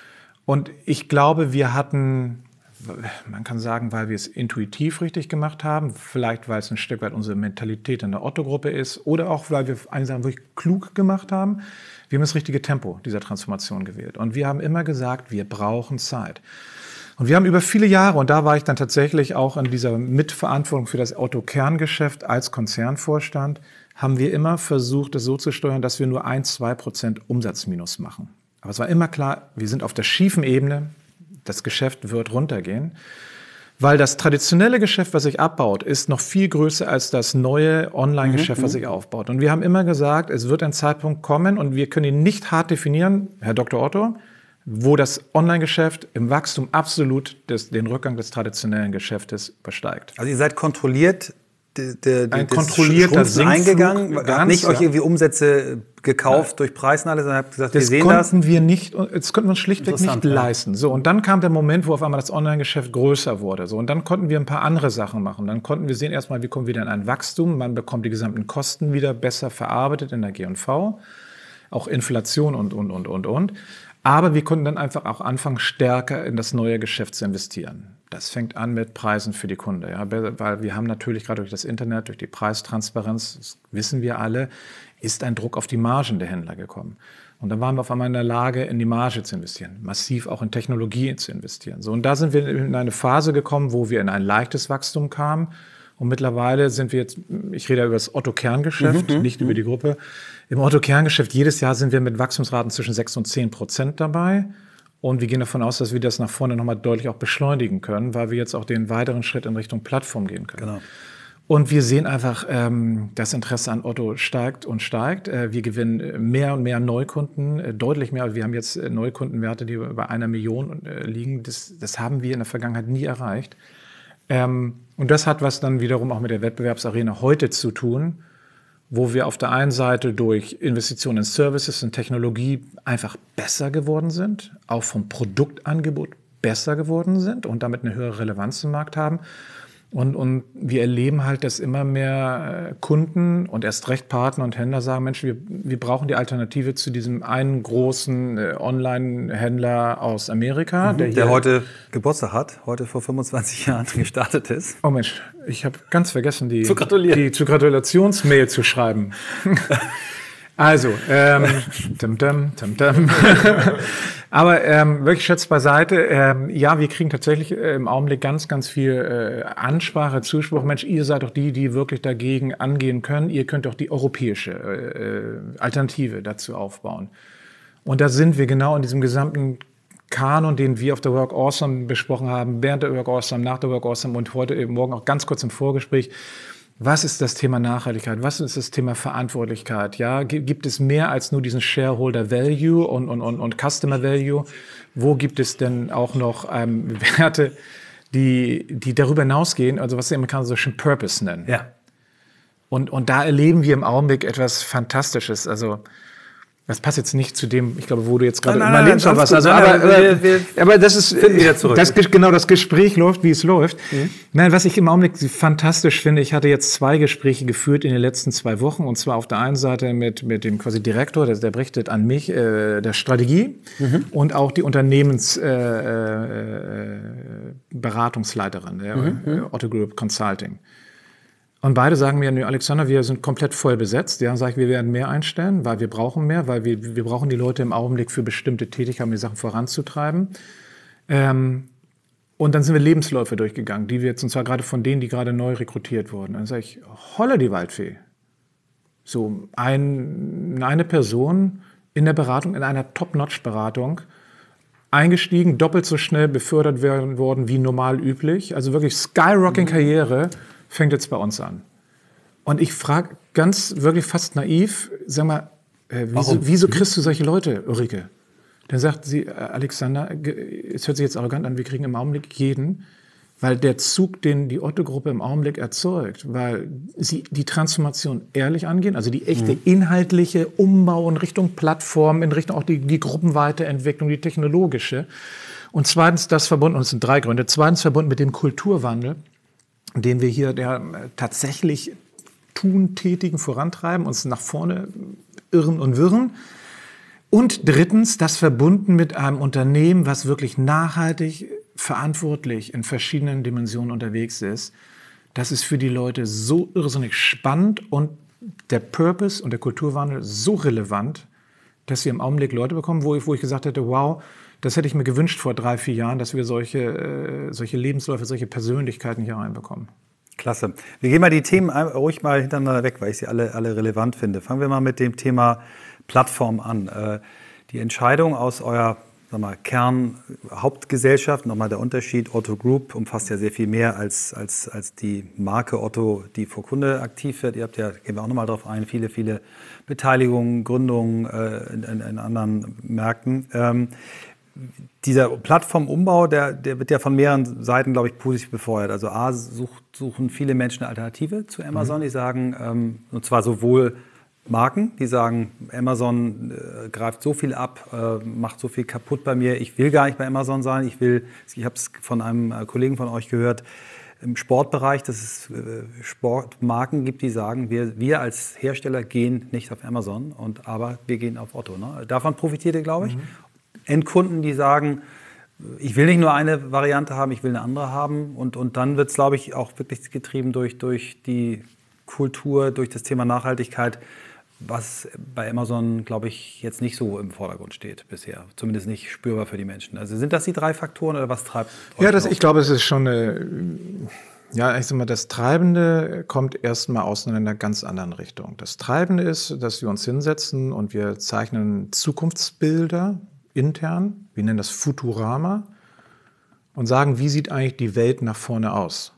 Und ich glaube, wir hatten, man kann sagen, weil wir es intuitiv richtig gemacht haben, vielleicht weil es ein Stück weit unsere Mentalität in der Otto-Gruppe ist oder auch, weil wir einige Sachen wirklich klug gemacht haben, wir haben das richtige Tempo dieser Transformation gewählt. Und wir haben immer gesagt, wir brauchen Zeit. Und wir haben über viele Jahre, und da war ich dann tatsächlich auch in dieser Mitverantwortung für das Otto-Kerngeschäft als Konzernvorstand, haben wir immer versucht, das so zu steuern, dass wir nur ein, zwei Prozent Umsatzminus machen. Aber es war immer klar, wir sind auf der schiefen Ebene, das Geschäft wird runtergehen, weil das traditionelle Geschäft, was sich abbaut, ist noch viel größer als das neue Online-Geschäft, mhm, was sich aufbaut. Und wir haben immer gesagt, es wird ein Zeitpunkt kommen und wir können ihn nicht hart definieren, Herr Doktor Otto, wo das Online-Geschäft im Wachstum absolut des, den Rückgang des traditionellen Geschäftes übersteigt.
Also ihr seid kontrolliert de, de, de,
ein kontrollierter Sinkflug
eingegangen, habt nicht ja. euch irgendwie Umsätze gekauft ja. durch Preisnale, sondern habt gesagt,
das
wir sehen das.
konnten wir nicht, das konnten wir uns schlichtweg nicht ja. leisten. So, und dann kam der Moment, wo auf einmal das Online-Geschäft größer wurde. So, und dann konnten wir ein paar andere Sachen machen. Dann konnten wir sehen erstmal, wie kommen wir wieder in ein Wachstum. Man bekommt die gesamten Kosten wieder besser verarbeitet in der G und V. Auch Inflation und, und, und, und, und. Aber wir konnten dann einfach auch anfangen, stärker in das neue Geschäft zu investieren. Das fängt an mit Preisen für die Kunde. Ja, weil wir haben natürlich gerade durch das Internet, durch die Preistransparenz, das wissen wir alle, ist ein Druck auf die Margen der Händler gekommen. Und dann waren wir auf einmal in der Lage, in die Marge zu investieren, massiv auch in Technologie zu investieren. So, und da sind wir in eine Phase gekommen, wo wir in ein leichtes Wachstum kamen. Und mittlerweile sind wir jetzt, ich rede über das Otto-Kerngeschäft, mhm, nicht mhm. über die Gruppe. Im Otto-Kerngeschäft jedes Jahr sind wir mit Wachstumsraten zwischen sechs und zehn Prozent dabei. Und wir gehen davon aus, dass wir das nach vorne nochmal deutlich auch beschleunigen können, weil wir jetzt auch den weiteren Schritt in Richtung Plattform gehen können. Genau. Und wir sehen einfach, ähm, das Interesse an Otto steigt und steigt. Äh, wir gewinnen mehr und mehr Neukunden, äh, deutlich mehr. Wir haben jetzt äh, Neukundenwerte, die über einer Million äh, liegen. Das, das haben wir in der Vergangenheit nie erreicht. Ähm, und das hat was dann wiederum auch mit der Wettbewerbsarena heute zu tun, wo wir auf der einen Seite durch Investitionen in Services und Technologie einfach besser geworden sind, auch vom Produktangebot besser geworden sind und damit eine höhere Relevanz im Markt haben. Und, und wir erleben halt, dass immer mehr Kunden und erst recht Partner und Händler sagen, Mensch, wir, wir brauchen die Alternative zu diesem einen großen äh, Online-Händler aus Amerika.
Mhm, der, der heute Geburtstag hat, heute vor fünfundzwanzig Jahren gestartet ist.
Oh Mensch, ich habe ganz vergessen, die, zu die zu Gratulationsmail zu schreiben. Also, ähm, tum, tum, tum, tum. Aber ähm, wirklich Schätz beiseite, ähm, ja, wir kriegen tatsächlich äh, im Augenblick ganz, ganz viel äh, Ansprache, Zuspruch. Mensch, ihr seid doch die, die wirklich dagegen angehen können. Ihr könnt doch die europäische äh, Alternative dazu aufbauen. Und da sind wir genau in diesem gesamten Kanon, den wir auf der Work Awesome besprochen haben, während der Work Awesome, nach der Work Awesome und heute eben morgen auch ganz kurz im Vorgespräch. Was ist das Thema Nachhaltigkeit? Was ist das Thema Verantwortlichkeit? Ja, gibt es mehr als nur diesen Shareholder Value und, und, und, und Customer Value? Wo gibt es denn auch noch ähm, Werte, die, die darüber hinausgehen, also was die Amerikaner so schön Purpose nennen?
Ja.
Und, und da erleben wir im Augenblick etwas Fantastisches. Also, das passt jetzt nicht zu dem, ich glaube, wo du jetzt gerade
Nein,
immer
nein,
lebst oder was. Also,
nein,
aber,
nein, wir- wir
aber das ist,
finden wieder zurück.
das, genau, das Gespräch läuft, wie es läuft. Mhm. Nein, was ich im Augenblick fantastisch finde, ich hatte jetzt zwei Gespräche geführt in den letzten zwei Wochen. Und zwar auf der einen Seite mit, mit dem quasi Direktor, der, der berichtet an mich, äh, der Strategie mhm. und auch die Unternehmensberatungsleiterin, äh, äh, der mhm. Otto Group Consulting. Und beide sagen mir, nee, Alexander, wir sind komplett voll besetzt. Ja, sage ich, wir werden mehr einstellen, weil wir brauchen mehr, weil wir, wir brauchen die Leute im Augenblick für bestimmte Tätigkeiten, um die Sachen voranzutreiben. Ähm, und dann sind wir Lebensläufe durchgegangen, die wir jetzt, und zwar gerade von denen, die gerade neu rekrutiert wurden. Und dann sage ich, holla die Waldfee. So ein, eine Person in der Beratung, in einer Top-Notch-Beratung, eingestiegen, doppelt so schnell befördert werden worden wie normal üblich. Also wirklich Skyrocking-Karriere. Fängt jetzt bei uns an. Und ich frage ganz, wirklich fast naiv, sag mal, äh, wieso, wieso kriegst du solche Leute, Ulrike? Dann sagt sie, äh, Alexander, es hört sich jetzt arrogant an, wir kriegen im Augenblick jeden, weil der Zug, den die Otto-Gruppe im Augenblick erzeugt, weil sie die Transformation ehrlich angehen, also die echte mhm. inhaltliche Umbau in Richtung Plattform, in Richtung auch die, die Gruppenweiterentwicklung, die technologische. Und zweitens das verbunden, und es sind drei Gründe, zweitens verbunden mit dem Kulturwandel, den wir hier der tatsächlich tun, tätigen, vorantreiben, uns nach vorne irren und wirren. Und drittens, das verbunden mit einem Unternehmen, was wirklich nachhaltig, verantwortlich in verschiedenen Dimensionen unterwegs ist. Das ist für die Leute so irrsinnig spannend und der Purpose und der Kulturwandel so relevant, dass wir im Augenblick Leute bekommen, wo ich, wo ich gesagt hätte, wow, das hätte ich mir gewünscht vor drei, vier Jahren, dass wir solche, äh, solche Lebensläufe, solche Persönlichkeiten hier reinbekommen.
Klasse. Wir gehen mal die Themen ruhig mal hintereinander weg, weil ich sie alle, alle relevant finde. Fangen wir mal mit dem Thema Plattform an. Äh, die Entscheidung aus eurer sag mal, Kernhauptgesellschaft, nochmal der Unterschied, Otto Group umfasst ja sehr viel mehr als, als, als die Marke Otto, die vor Kunde aktiv wird. Ihr habt ja, gehen wir auch nochmal drauf ein, viele, viele Beteiligungen, Gründungen äh, in, in, in anderen Märkten. Ähm, Dieser Plattformumbau, der, der wird ja von mehreren Seiten, glaube ich, positiv befeuert. Also A, sucht, suchen viele Menschen eine Alternative zu Amazon. Mhm. Die sagen, ähm, und zwar sowohl Marken, die sagen, Amazon äh, greift so viel ab, äh, macht so viel kaputt bei mir. Ich will gar nicht bei Amazon sein. Ich will, ich habe es von einem äh, Kollegen von euch gehört, im Sportbereich, dass es äh, Sportmarken gibt, die sagen, wir, wir als Hersteller gehen nicht auf Amazon, und, aber wir gehen auf Otto. Ne? Davon profitiert ihr, glaube ich. Mhm. Endkunden, die sagen, ich will nicht nur eine Variante haben, ich will eine andere haben. Und, und dann wird es, glaube ich, auch wirklich getrieben durch, durch die Kultur, durch das Thema Nachhaltigkeit, was bei Amazon, glaube ich, jetzt nicht so im Vordergrund steht bisher. Zumindest nicht spürbar für die Menschen. Also sind das die drei Faktoren oder was treibt euch?
Ja, das, ich glaube, es ist schon eine, ja, ich sag mal, das Treibende kommt erstmal aus einer ganz anderen Richtung. Das Treibende ist, dass wir uns hinsetzen und wir zeichnen Zukunftsbilder intern, wir nennen das Futurama, und sagen, wie sieht eigentlich die Welt nach vorne aus?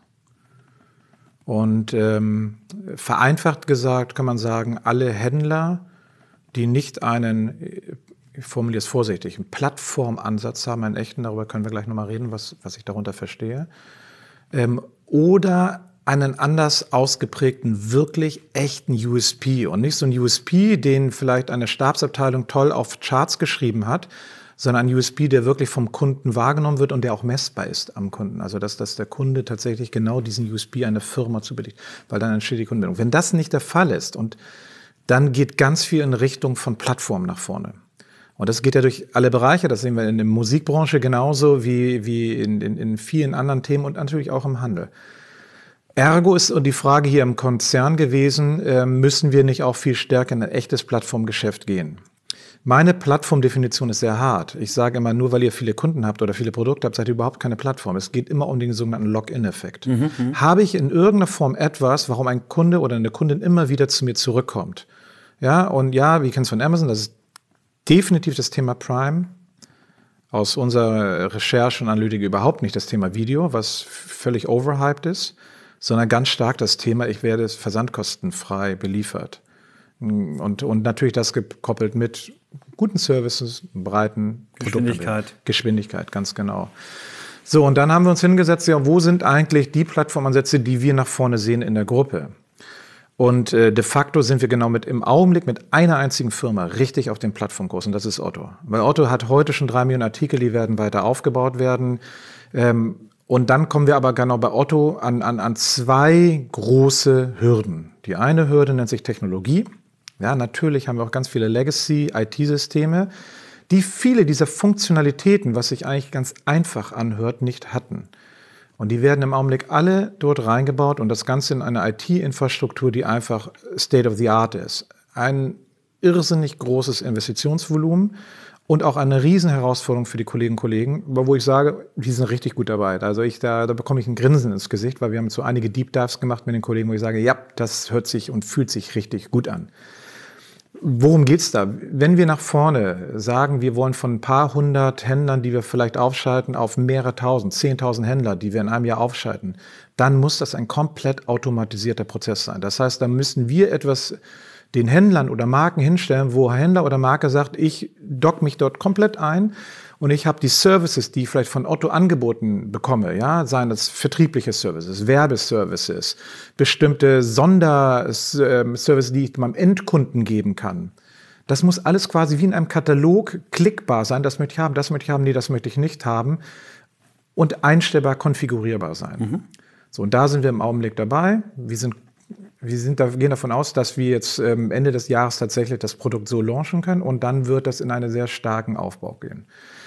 Und ähm, vereinfacht gesagt kann man sagen, alle Händler, die nicht einen, ich formuliere es vorsichtig, einen Plattformansatz haben, einen echten, darüber können wir gleich nochmal reden, was, was ich darunter verstehe, ähm, oder einen anders ausgeprägten, wirklich echten U S P und nicht so ein U S P, den vielleicht eine Stabsabteilung toll auf Charts geschrieben hat, sondern ein U S P, der wirklich vom Kunden wahrgenommen wird und der auch messbar ist am Kunden. Also dass, dass der Kunde tatsächlich genau diesen U S P einer Firma zubilligt, weil dann entsteht die Kundenbindung. Wenn das nicht der Fall ist, und dann geht ganz viel in Richtung von Plattformen nach vorne. Und das geht ja durch alle Bereiche, das sehen wir in der Musikbranche genauso wie, wie in, in, in vielen anderen Themen und natürlich auch im Handel. Ergo ist die Frage hier im Konzern gewesen, äh, müssen wir nicht auch viel stärker in ein echtes Plattformgeschäft gehen? Meine Plattformdefinition ist sehr hart. Ich sage immer, nur weil ihr viele Kunden habt oder viele Produkte habt, seid ihr überhaupt keine Plattform. Es geht immer um den sogenannten Login-Effekt. Mhm, Habe ich in irgendeiner Form etwas, warum ein Kunde oder eine Kundin immer wieder zu mir zurückkommt? Ja, und ja, wir kennen es von Amazon, das ist definitiv das Thema Prime. aus unserer Recherche und Analytik überhaupt nicht das Thema Video, was völlig overhyped ist, sondern ganz stark das Thema, ich werde versandkostenfrei beliefert. Und, und natürlich das gekoppelt mit guten Services, breiten
Geschwindigkeit.
Produkten. Geschwindigkeit, ganz genau. So, und dann haben wir uns hingesetzt, ja, wo sind eigentlich die Plattformansätze, die wir nach vorne sehen in der Gruppe? Und äh, de facto sind wir genau mit im Augenblick mit einer einzigen Firma richtig auf dem Plattformkurs, und das ist Otto. Weil Otto hat heute schon drei Millionen Artikel, die werden weiter aufgebaut werden. Ähm, und dann kommen wir aber genau bei Otto an, an, an zwei große Hürden. Die eine Hürde nennt sich Technologie. Ja, natürlich haben wir auch ganz viele Legacy-I T-Systeme, die viele dieser Funktionalitäten, was sich eigentlich ganz einfach anhört, nicht hatten. Und die werden im Augenblick alle dort reingebaut und das Ganze in eine I T-Infrastruktur, die einfach State of the Art ist. Ein irrsinnig großes Investitionsvolumen und auch eine Riesenherausforderung für die Kolleginnen und Kollegen, wo ich sage, die sind richtig gut dabei. Also ich, da, da bekomme ich ein Grinsen ins Gesicht, weil wir haben jetzt so einige Deep Dives gemacht mit den Kollegen, wo ich sage, ja, das hört sich und fühlt sich richtig gut an. Worum geht's da? Wenn wir nach vorne sagen, wir wollen von ein paar hundert Händlern, die wir vielleicht aufschalten, auf mehrere tausend, zehntausend Händler, die wir in einem Jahr aufschalten, dann muss das ein komplett automatisierter Prozess sein. Das heißt, da müssen wir etwas den Händlern oder Marken hinstellen, wo Händler oder Marke sagt, ich dock mich dort komplett ein und ich habe die Services, die ich vielleicht von Otto angeboten bekomme, ja, seien das vertriebliche Services, Werbeservices, bestimmte Sonderservices, die ich meinem Endkunden geben kann. Das muss alles quasi wie in einem Katalog klickbar sein. Das möchte ich haben, das möchte ich haben, nee, das möchte ich nicht haben. Und einstellbar konfigurierbar sein. Mhm. So, und da sind wir im Augenblick dabei. Wir sind Wir sind da, gehen davon aus, dass wir jetzt ähm, Ende des Jahres tatsächlich das Produkt so launchen können und dann wird das in einen sehr starken Aufbau gehen.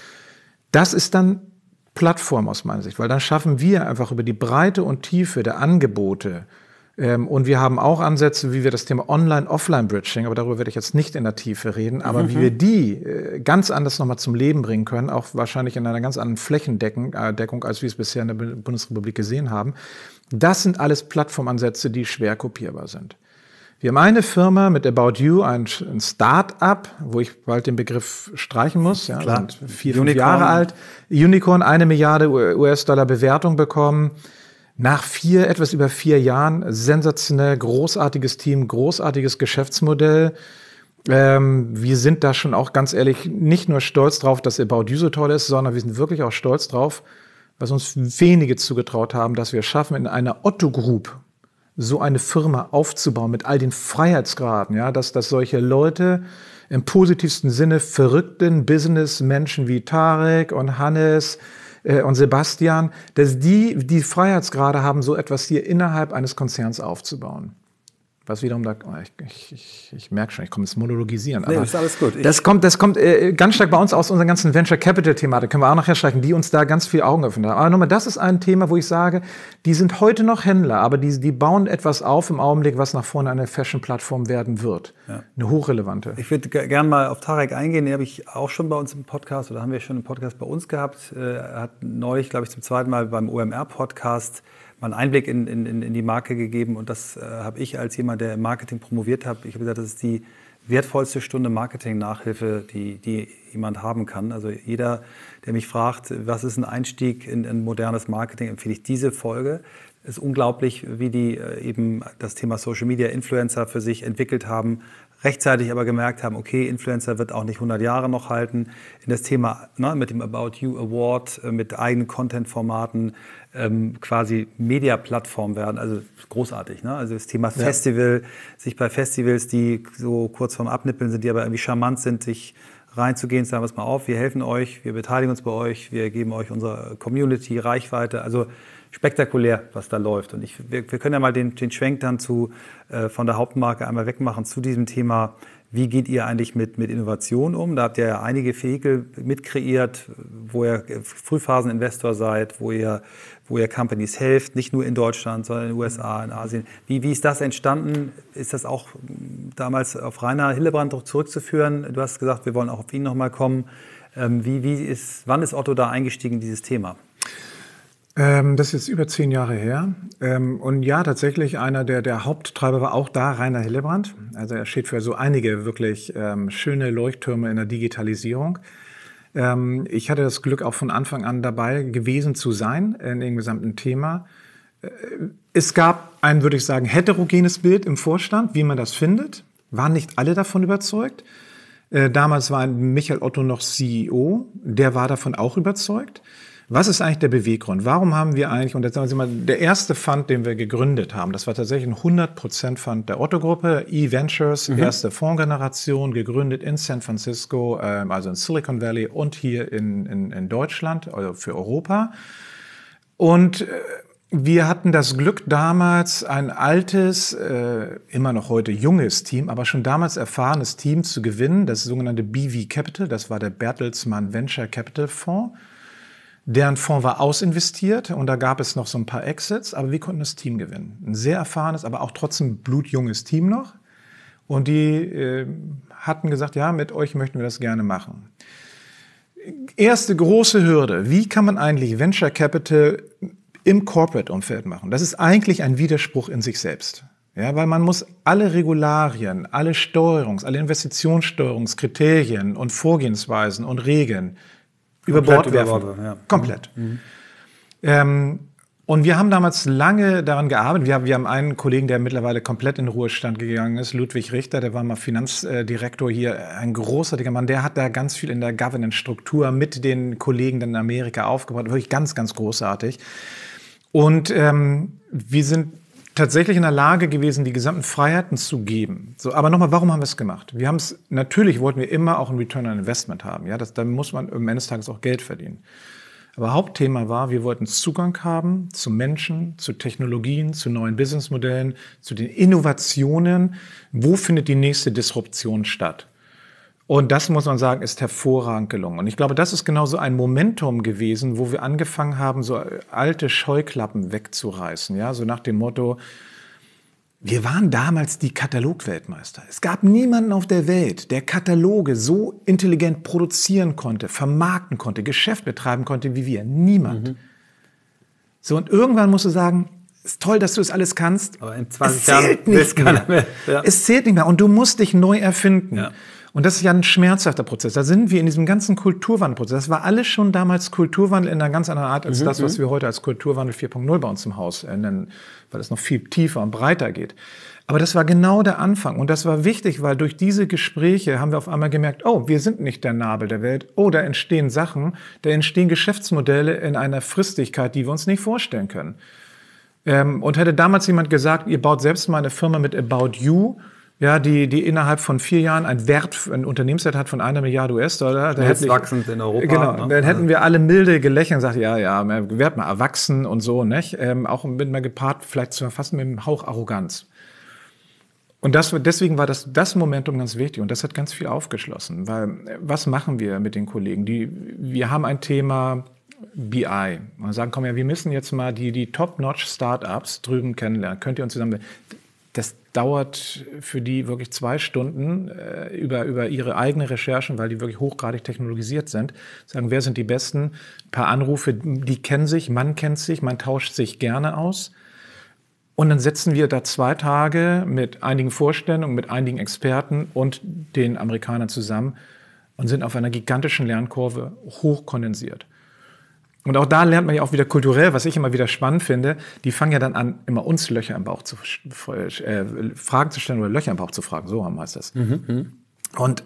Das ist dann Plattform aus meiner Sicht, weil dann schaffen wir einfach über die Breite und Tiefe der Angebote ähm, und wir haben auch Ansätze, wie wir das Thema Online-Offline-Bridging, aber darüber werde ich jetzt nicht in der Tiefe reden, aber mhm. wie wir die äh, ganz anders nochmal zum Leben bringen können, auch wahrscheinlich in einer ganz anderen Flächendeckung, äh, Deckung, als wir es bisher in der Bundesrepublik gesehen haben. Das sind alles Plattformansätze, die schwer kopierbar sind. Wir haben eine Firma mit About You, ein, ein Start-up, wo ich bald den Begriff streichen muss, ja,
Klar.
sind vier, fünf Jahre alt. Unicorn, eine Milliarde U S-Dollar Bewertung bekommen. Nach vier, etwas über vier Jahren, sensationell, großartiges Team, großartiges Geschäftsmodell. Ähm, wir sind da schon auch ganz ehrlich nicht nur stolz drauf, dass About You so toll ist, sondern wir sind wirklich auch stolz drauf, was uns wenige zugetraut haben, dass wir schaffen, in einer Otto Group so eine Firma aufzubauen mit all den Freiheitsgraden, ja, dass, dass solche Leute im positivsten Sinne verrückten Businessmenschen wie Tarek und Hannes äh, und Sebastian, dass die die Freiheitsgrade haben, so etwas hier innerhalb eines Konzerns aufzubauen. Was wiederum da, oh, ich, ich, ich, ich merke schon, ich komme ins Monologisieren.
Nee,
aber
ist alles gut. Ich
das kommt, das kommt äh, ganz stark bei uns aus unserer ganzen Venture Capital Thematik, können wir auch nachher streichen, die uns da ganz viel Augen öffnen. Aber nochmal, das ist ein Thema, wo ich sage, die sind heute noch Händler, aber die, die bauen etwas auf im Augenblick, was nach vorne eine Fashion-Plattform werden wird. Ja. Eine hochrelevante.
Ich würde g- gerne mal auf Tarek eingehen, den habe ich auch schon bei uns im Podcast, oder haben wir schon im Podcast bei uns gehabt. Er hat neulich, glaube ich, zum zweiten Mal beim O M R-Podcast mal einen Einblick in, in, in die Marke gegeben und das äh, habe ich als jemand, der im Marketing promoviert hat, ich habe gesagt, das ist die wertvollste Stunde Marketing-Nachhilfe, die, die jemand haben kann. Also jeder, der mich fragt, was ist ein Einstieg in, in modernes Marketing, empfehle ich diese Folge. Es ist unglaublich, wie die äh, eben das Thema Social Media Influencer für sich entwickelt haben, rechtzeitig aber gemerkt haben, okay, Influencer wird auch nicht hundert Jahre noch halten. In das Thema ne, mit dem About You Award, äh, mit eigenen Content-Formaten, ähm, quasi Media-Plattform werden. Also großartig. Ne? Also das Thema ja. Festival, sich bei Festivals, die so kurz vorm Abnippeln sind, die aber irgendwie charmant sind, sich reinzugehen, sagen wir es mal auf, wir helfen euch, wir beteiligen uns bei euch, wir geben euch unsere Community, Reichweite. Also spektakulär, was da läuft. Und ich, wir, wir können ja mal den, den Schwenk dann zu, äh, von der Hauptmarke einmal wegmachen zu diesem Thema, wie geht ihr eigentlich mit, mit Innovation um? Da habt ihr ja einige Vehikel mitkreiert, wo ihr Frühphaseninvestor seid, wo ihr, wo ihr Companies helft, nicht nur in Deutschland, sondern in den U S A, in Asien. Wie, wie ist das entstanden? Ist das auch damals auf Rainer Hillebrand zurückzuführen? Du hast gesagt, wir wollen auch auf ihn nochmal kommen. Ähm, wie, wie ist, wann ist Otto da eingestiegen in dieses Thema?
Ähm, das ist jetzt über zehn Jahre her. Ähm, und ja, tatsächlich einer der, der Haupttreiber war auch da Rainer Hillebrand. Also er steht für so einige wirklich ähm, schöne Leuchttürme in der Digitalisierung. Ähm, ich hatte das Glück, auch von Anfang an dabei gewesen zu sein in dem gesamten Thema. Es gab ein, würde ich sagen, heterogenes Bild im Vorstand, wie man das findet. Waren nicht alle davon überzeugt. Äh, damals war Michael Otto noch C E O. Der war davon auch überzeugt. Was ist eigentlich der Beweggrund? Warum haben wir eigentlich, und jetzt sagen wir mal, der erste Fund, den wir gegründet haben, das war tatsächlich ein hundert Prozent Fund der Otto-Gruppe, E-Ventures, mhm. erste Fondsgeneration, gegründet in San Francisco, äh, also in Silicon Valley und hier in, in, in Deutschland, also für Europa. Und äh, wir hatten das Glück, damals ein altes, äh, immer noch heute junges Team, aber schon damals erfahrenes Team zu gewinnen, das sogenannte B V Capital, das war der Bertelsmann Venture Capital Fonds. Deren Fonds war ausinvestiert und da gab es noch so ein paar Exits, aber wir konnten das Team gewinnen. Ein sehr erfahrenes, aber auch trotzdem blutjunges Team noch. Und die äh, hatten gesagt, ja, mit euch möchten wir das gerne machen. Erste große Hürde, wie kann man eigentlich Venture Capital im Corporate-Umfeld machen? Das ist eigentlich ein Widerspruch in sich selbst. Ja, weil man muss alle Regularien, alle Steuerungs-, alle Investitionssteuerungskriterien und Vorgehensweisen und Regeln über Bord werfen. Über Bord, ja. Komplett. Mhm. Ähm, und wir haben damals lange daran gearbeitet. Wir haben, wir haben einen Kollegen, der mittlerweile komplett in den Ruhestand gegangen ist, Ludwig Richter, der war mal Finanzdirektor hier, ein großartiger Mann. Der hat da ganz viel in der Governance-Struktur mit den Kollegen in Amerika aufgebaut. Wirklich ganz, ganz großartig. Und ähm, wir sind tatsächlich in der Lage gewesen, die gesamten Freiheiten zu geben. So, aber nochmal, warum haben wir es gemacht? Wir haben es, natürlich wollten wir immer auch ein Return on Investment haben. Ja, das, da muss man am Ende des Tages auch Geld verdienen. Aber Hauptthema war, wir wollten Zugang haben zu Menschen, zu Technologien, zu neuen Businessmodellen, zu den Innovationen. Wo findet die nächste Disruption statt? Und das, muss man sagen, ist hervorragend gelungen. Und ich glaube, das ist genau so ein Momentum gewesen, wo wir angefangen haben, so alte Scheuklappen wegzureißen. Ja, so nach dem Motto, wir waren damals die Katalogweltmeister. Es gab niemanden auf der Welt, der Kataloge so intelligent produzieren konnte, vermarkten konnte, Geschäft betreiben konnte wie wir. Niemand. Mhm. So, und irgendwann musst du sagen, ist toll, dass du das alles kannst.
Aber in zwanzig Jahren zählt nicht mehr. mehr. Ja.
Es zählt nicht mehr. Und du musst dich neu erfinden.
Ja.
Und das ist ja ein schmerzhafter Prozess. Da sind wir in diesem ganzen Kulturwandelprozess. Das war alles schon damals Kulturwandel in einer ganz anderen Art als mhm, das, was wir heute als Kulturwandel vier Punkt null bei uns im Haus nennen, weil es noch viel tiefer und breiter geht. Aber das war genau der Anfang. Und das war wichtig, weil durch diese Gespräche haben wir auf einmal gemerkt, oh, wir sind nicht der Nabel der Welt. Oh, da entstehen Sachen, da entstehen Geschäftsmodelle in einer Fristigkeit, die wir uns nicht vorstellen können. Ähm, und hätte damals jemand gesagt, ihr baut selbst mal eine Firma mit About You, ja, die, die innerhalb von vier Jahren einen Wert, einen Unternehmenswert hat von einer Milliarde U S-Dollar.
Jetzt wachsend in Europa.
Genau,
ne?
Dann hätten wir alle milde gelächelt und gesagt, ja, ja, werd mal erwachsen und so, nicht? Ähm, auch mit mal gepaart, vielleicht fast mit einem Hauch Arroganz. Und das, deswegen war das, das Momentum ganz wichtig und das hat ganz viel aufgeschlossen, weil was machen wir mit den Kollegen? Die, wir haben ein Thema B I. Und sagen, komm ja, wir müssen jetzt mal die, die Top-Notch-Startups drüben kennenlernen. Könnt ihr uns zusammen... Das dauert für die wirklich zwei Stunden äh, über, über ihre eigene Recherchen, weil die wirklich hochgradig technologisiert sind. Sagen, wer sind die Besten? Ein paar Anrufe, die kennen sich, man kennt sich, man tauscht sich gerne aus. Und dann setzen wir da zwei Tage mit einigen Vorstellungen, mit einigen Experten und den Amerikanern zusammen und sind auf einer gigantischen Lernkurve hochkondensiert. Und auch da lernt man ja auch wieder kulturell, was ich immer wieder spannend finde, die fangen ja dann an, immer uns Löcher im Bauch zu äh, Fragen zu stellen oder Löcher im Bauch zu fragen, so heißt das. Mhm. Und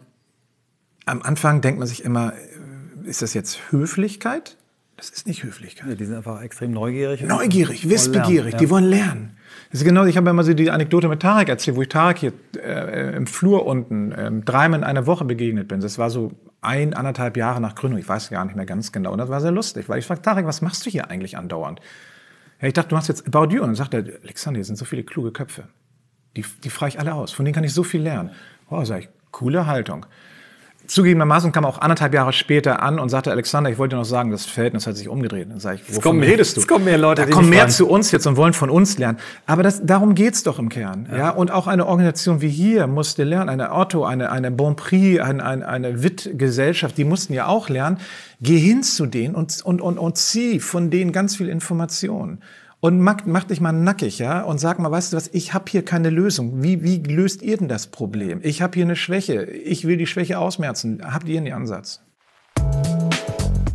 am Anfang denkt man sich immer, ist das jetzt Höflichkeit? Das ist nicht Höflichkeit.
Ja, die sind einfach extrem neugierig.
Neugierig, wissbegierig, ja. Die wollen lernen. Das ist genau, ich habe ja mal so die Anekdote mit Tarek erzählt, wo ich Tarek hier äh, im Flur unten äh, dreimal in einer Woche begegnet bin. Das war so ein, anderthalb Jahre nach Gründung. Ich weiß gar nicht mehr ganz genau. Und das war sehr lustig, weil ich fragte, Tarek, was machst du hier eigentlich andauernd? Ja, ich dachte, du machst jetzt About You. Und dann sagt er, Alexander, hier sind so viele kluge Köpfe. Die, die frage ich alle aus. Von denen kann ich so viel lernen. Oh, sag ich, coole Haltung. Zugegebenermaßen kam er auch anderthalb Jahre später an und sagte, Alexander, ich wollte dir noch sagen, das Verhältnis hat sich umgedreht. Dann sage ich, wovon redest du?
Es kommen mehr Leute,
da kommen mehr zu uns jetzt und wollen von uns lernen. Aber das, darum geht's doch im Kern. Ja. Ja? Und auch eine Organisation wie hier musste lernen, eine Otto, eine, eine Bonprix, eine, eine, eine Witt-Gesellschaft, die mussten ja auch lernen. Geh hin zu denen und, und, und, und zieh von denen ganz viel Informationen. Und mach, mach dich mal nackig, ja, und sag mal, weißt du was, ich habe hier keine Lösung. Wie, wie löst ihr denn das Problem? Ich habe hier eine Schwäche. Ich will die Schwäche ausmerzen. Habt ihr einen Ansatz?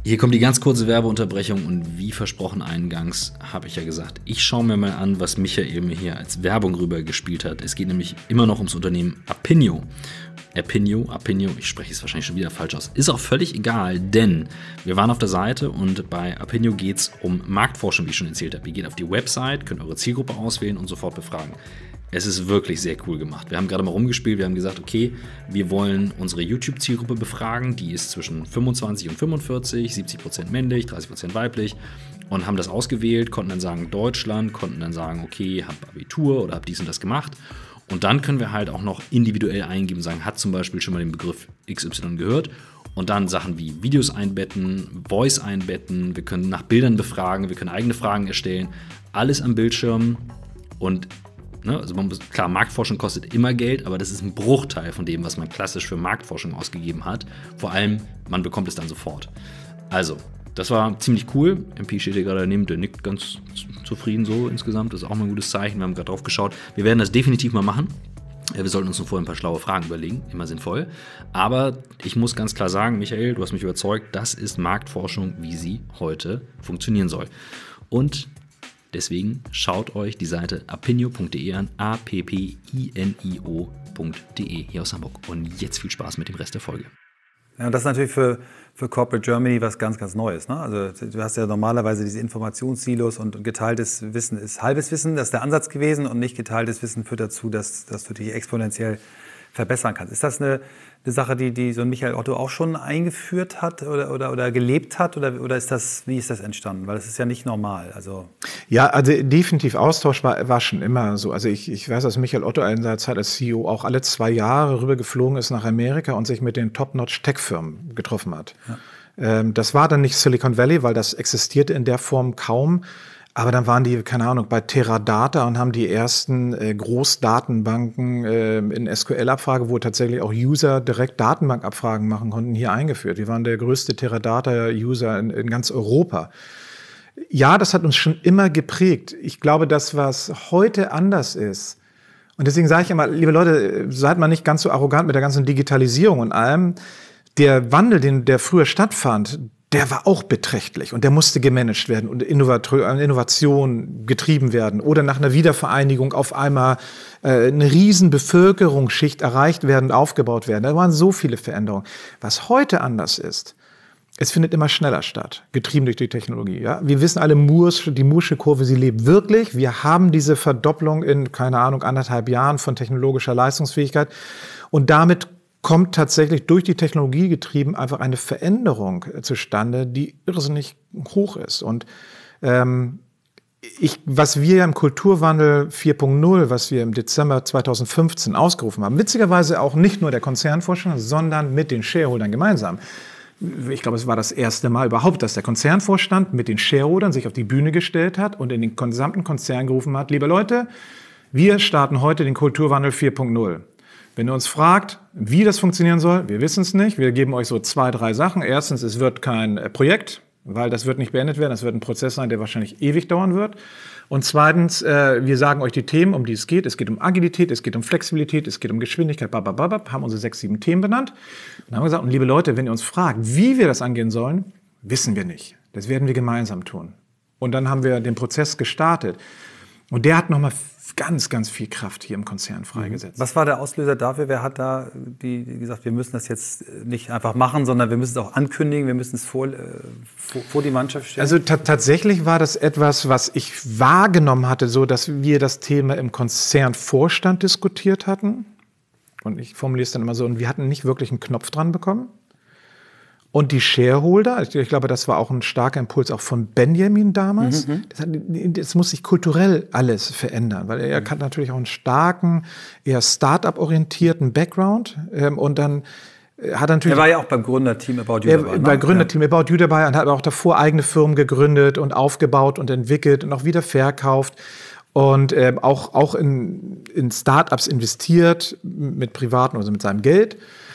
Hier kommt die ganz kurze Werbeunterbrechung und wie versprochen eingangs habe ich ja gesagt, ich schaue mir mal an, was Michael mir hier als Werbung rübergespielt hat. Es geht nämlich immer noch ums Unternehmen Apinio. Apinio, Apinio, ich spreche es wahrscheinlich schon wieder falsch aus. Ist auch völlig egal, denn wir waren auf der Seite und bei Apinio geht es um Marktforschung, wie ich schon erzählt habe. Ihr geht auf die Website, könnt eure Zielgruppe auswählen und sofort befragen. Es ist wirklich sehr cool gemacht. Wir haben gerade mal rumgespielt, wir haben gesagt, okay, wir wollen unsere YouTube-Zielgruppe befragen, die ist zwischen fünfundzwanzig und fünfundvierzig, siebzig Prozent männlich, dreißig Prozent weiblich und haben das ausgewählt, konnten dann sagen Deutschland, konnten dann sagen, okay, hab Abitur oder hab dies und das gemacht. Und dann können wir halt auch noch individuell eingeben, sagen, hat zum Beispiel schon mal den Begriff X Y gehört und dann Sachen wie Videos einbetten, Voice einbetten, wir können nach Bildern befragen, wir können eigene Fragen erstellen, alles am Bildschirm und Ne, also man muss, klar, Marktforschung kostet immer Geld, aber das ist ein Bruchteil von dem, was man klassisch für Marktforschung ausgegeben hat. Vor allem, man bekommt es dann sofort. Also, das war ziemlich cool. M P steht hier gerade daneben, der nickt ganz zufrieden so insgesamt. Das ist auch mal ein gutes Zeichen. Wir haben gerade drauf geschaut. Wir werden das definitiv mal machen. Wir sollten uns nur vorher ein paar schlaue Fragen überlegen, immer sinnvoll. Aber ich muss ganz klar sagen, Michael, du hast mich überzeugt, das ist Marktforschung, wie sie heute funktionieren soll. Und deswegen schaut euch die Seite apinio punkt de an, A P P I N I O punkt de hier aus Hamburg. Und jetzt viel Spaß mit dem Rest der Folge.
Ja, und das ist natürlich für, für Corporate Germany was ganz, ganz Neues. Ne? Also du hast ja normalerweise diese Informationssilos und geteiltes Wissen ist halbes Wissen. Das ist der Ansatz gewesen und nicht geteiltes Wissen führt dazu, dass, dass du dich exponentiell verbessern kannst. Ist das eine, eine Sache, die, die so ein Michael Otto auch schon eingeführt hat oder, oder, oder gelebt hat? Oder, oder ist das, wie ist das entstanden? Weil das ist ja nicht normal. Also
ja, also definitiv Austausch war, war schon immer so. Also ich, ich weiß, dass Michael Otto in seiner Zeit als C E O auch alle zwei Jahre rübergeflogen ist nach Amerika und sich mit den Top-Notch-Tech-Firmen getroffen hat. Ja. Ähm, das war dann nicht Silicon Valley, weil das existierte in der Form kaum. Aber dann waren die, keine Ahnung, bei Teradata und haben die ersten äh, Großdatenbanken äh, in S Q L-Abfrage, wo tatsächlich auch User direkt Datenbankabfragen machen konnten, hier eingeführt. Wir waren der größte Teradata-User in, in ganz Europa. Ja, das hat uns schon immer geprägt. Ich glaube, das, was heute anders ist, und deswegen sage ich immer, liebe Leute, seid mal nicht ganz so arrogant mit der ganzen Digitalisierung und allem. Der Wandel, den der früher stattfand, der war auch beträchtlich und der musste gemanagt werden und Innovation getrieben werden oder nach einer Wiedervereinigung auf einmal äh, eine riesen Bevölkerungsschicht erreicht werden und aufgebaut werden. Da waren so viele Veränderungen. Was heute anders ist, es findet immer schneller statt, getrieben durch die Technologie. Ja? Wir wissen alle, Moores, die Moore'sche Kurve, sie lebt wirklich. Wir haben diese Verdopplung in, keine Ahnung, anderthalb Jahren von technologischer Leistungsfähigkeit und damit kommt tatsächlich durch die Technologie getrieben einfach eine Veränderung zustande, die irrsinnig hoch ist. Und ähm, ich, was wir im Kulturwandel vier Punkt null, was wir im Dezember zweitausendfünfzehn ausgerufen haben, witzigerweise auch nicht nur der Konzernvorstand, sondern mit den Shareholdern gemeinsam. Ich glaube, es war das erste Mal überhaupt, dass der Konzernvorstand mit den Shareholdern sich auf die Bühne gestellt hat und in den gesamten Konzern gerufen hat, liebe Leute, wir starten heute den Kulturwandel vier Punkt null. Wenn ihr uns fragt, wie das funktionieren soll, wir wissen es nicht. Wir geben euch so zwei, drei Sachen. Erstens, es wird kein Projekt, weil das wird nicht beendet werden. Das wird ein Prozess sein, der wahrscheinlich ewig dauern wird. Und zweitens, äh, wir sagen euch die Themen, um die es geht. Es geht um Agilität, es geht um Flexibilität, es geht um Geschwindigkeit, babababab, haben unsere sechs, sieben Themen benannt. Und haben gesagt, und liebe Leute, wenn ihr uns fragt, wie wir das angehen sollen, wissen wir nicht. Das werden wir gemeinsam tun. Und dann haben wir den Prozess gestartet. Und der hat nochmal ganz, ganz viel Kraft hier im Konzern freigesetzt.
Was war der Auslöser dafür? Wer hat da die, die gesagt, wir müssen das jetzt nicht einfach machen, sondern wir müssen es auch ankündigen, wir müssen es vor, äh, vor, vor die Mannschaft stellen?
Also ta- tatsächlich war das etwas, was ich wahrgenommen hatte, so dass wir das Thema im Konzernvorstand diskutiert hatten. Und ich formuliere es dann immer so, und wir hatten nicht wirklich einen Knopf dran bekommen. Und die Shareholder, ich glaube, das war auch ein starker Impuls auch von Benjamin damals. Mhm. Das, hat, das muss sich kulturell alles verändern, weil er hat natürlich auch einen starken, eher Start-up-orientierten Background. Ähm, und dann hat er natürlich.
Er war ja auch beim Gründerteam About You dabei.
Er war Gründerteam About You dabei und hat aber auch davor eigene Firmen gegründet und aufgebaut und entwickelt und auch wieder verkauft. Und äh, auch, auch in, in Start-ups investiert mit privaten, also mit seinem Geld.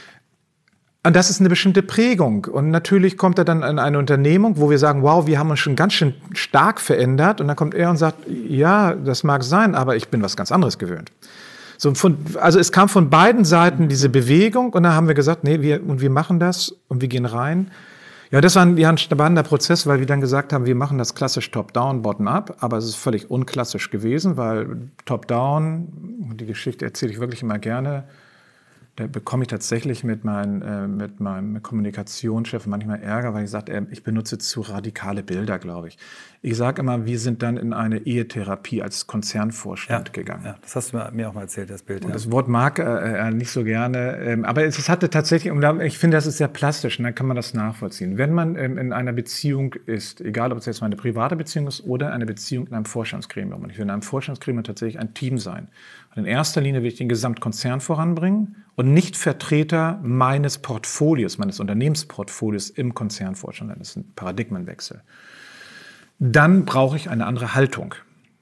Und das ist eine bestimmte Prägung. Und natürlich kommt er dann in eine Unternehmung, wo wir sagen, wow, wir haben uns schon ganz schön stark verändert. Und dann kommt er und sagt, ja, das mag sein, aber ich bin was ganz anderes gewöhnt. So von, also es kam von beiden Seiten diese Bewegung. Und dann haben wir gesagt, nee, wir, und wir machen das und wir gehen rein. Ja, das war ein, ja, ein spannender Prozess, weil wir dann gesagt haben, wir machen das klassisch Top-Down, Bottom-Up, aber es ist völlig unklassisch gewesen, weil Top-Down, die Geschichte erzähle ich wirklich immer gerne, da bekomme ich tatsächlich mit, mein, äh, mit meinem Kommunikationschef manchmal Ärger, weil ich sage, äh, ich benutze zu radikale Bilder, glaube ich. Ich sage immer, wir sind dann in eine Ehetherapie als Konzernvorstand
ja,
gegangen.
Ja, das hast du mir auch mal erzählt, das Bild.
Und
ja.
das Wort mag er äh, nicht so gerne, ähm, aber es, es hatte tatsächlich, und ich finde, das ist sehr plastisch, und dann kann man das nachvollziehen. Wenn man ähm, in einer Beziehung ist, egal ob es jetzt mal eine private Beziehung ist oder eine Beziehung in einem Vorstandsgremium, und ich will in einem Vorstandsgremium tatsächlich ein Team sein. Und in erster Linie will ich den Gesamtkonzern voranbringen und nicht Vertreter meines Portfolios, meines Unternehmensportfolios im Konzernvorstand. Das ist ein Paradigmenwechsel. Dann brauche ich eine andere Haltung.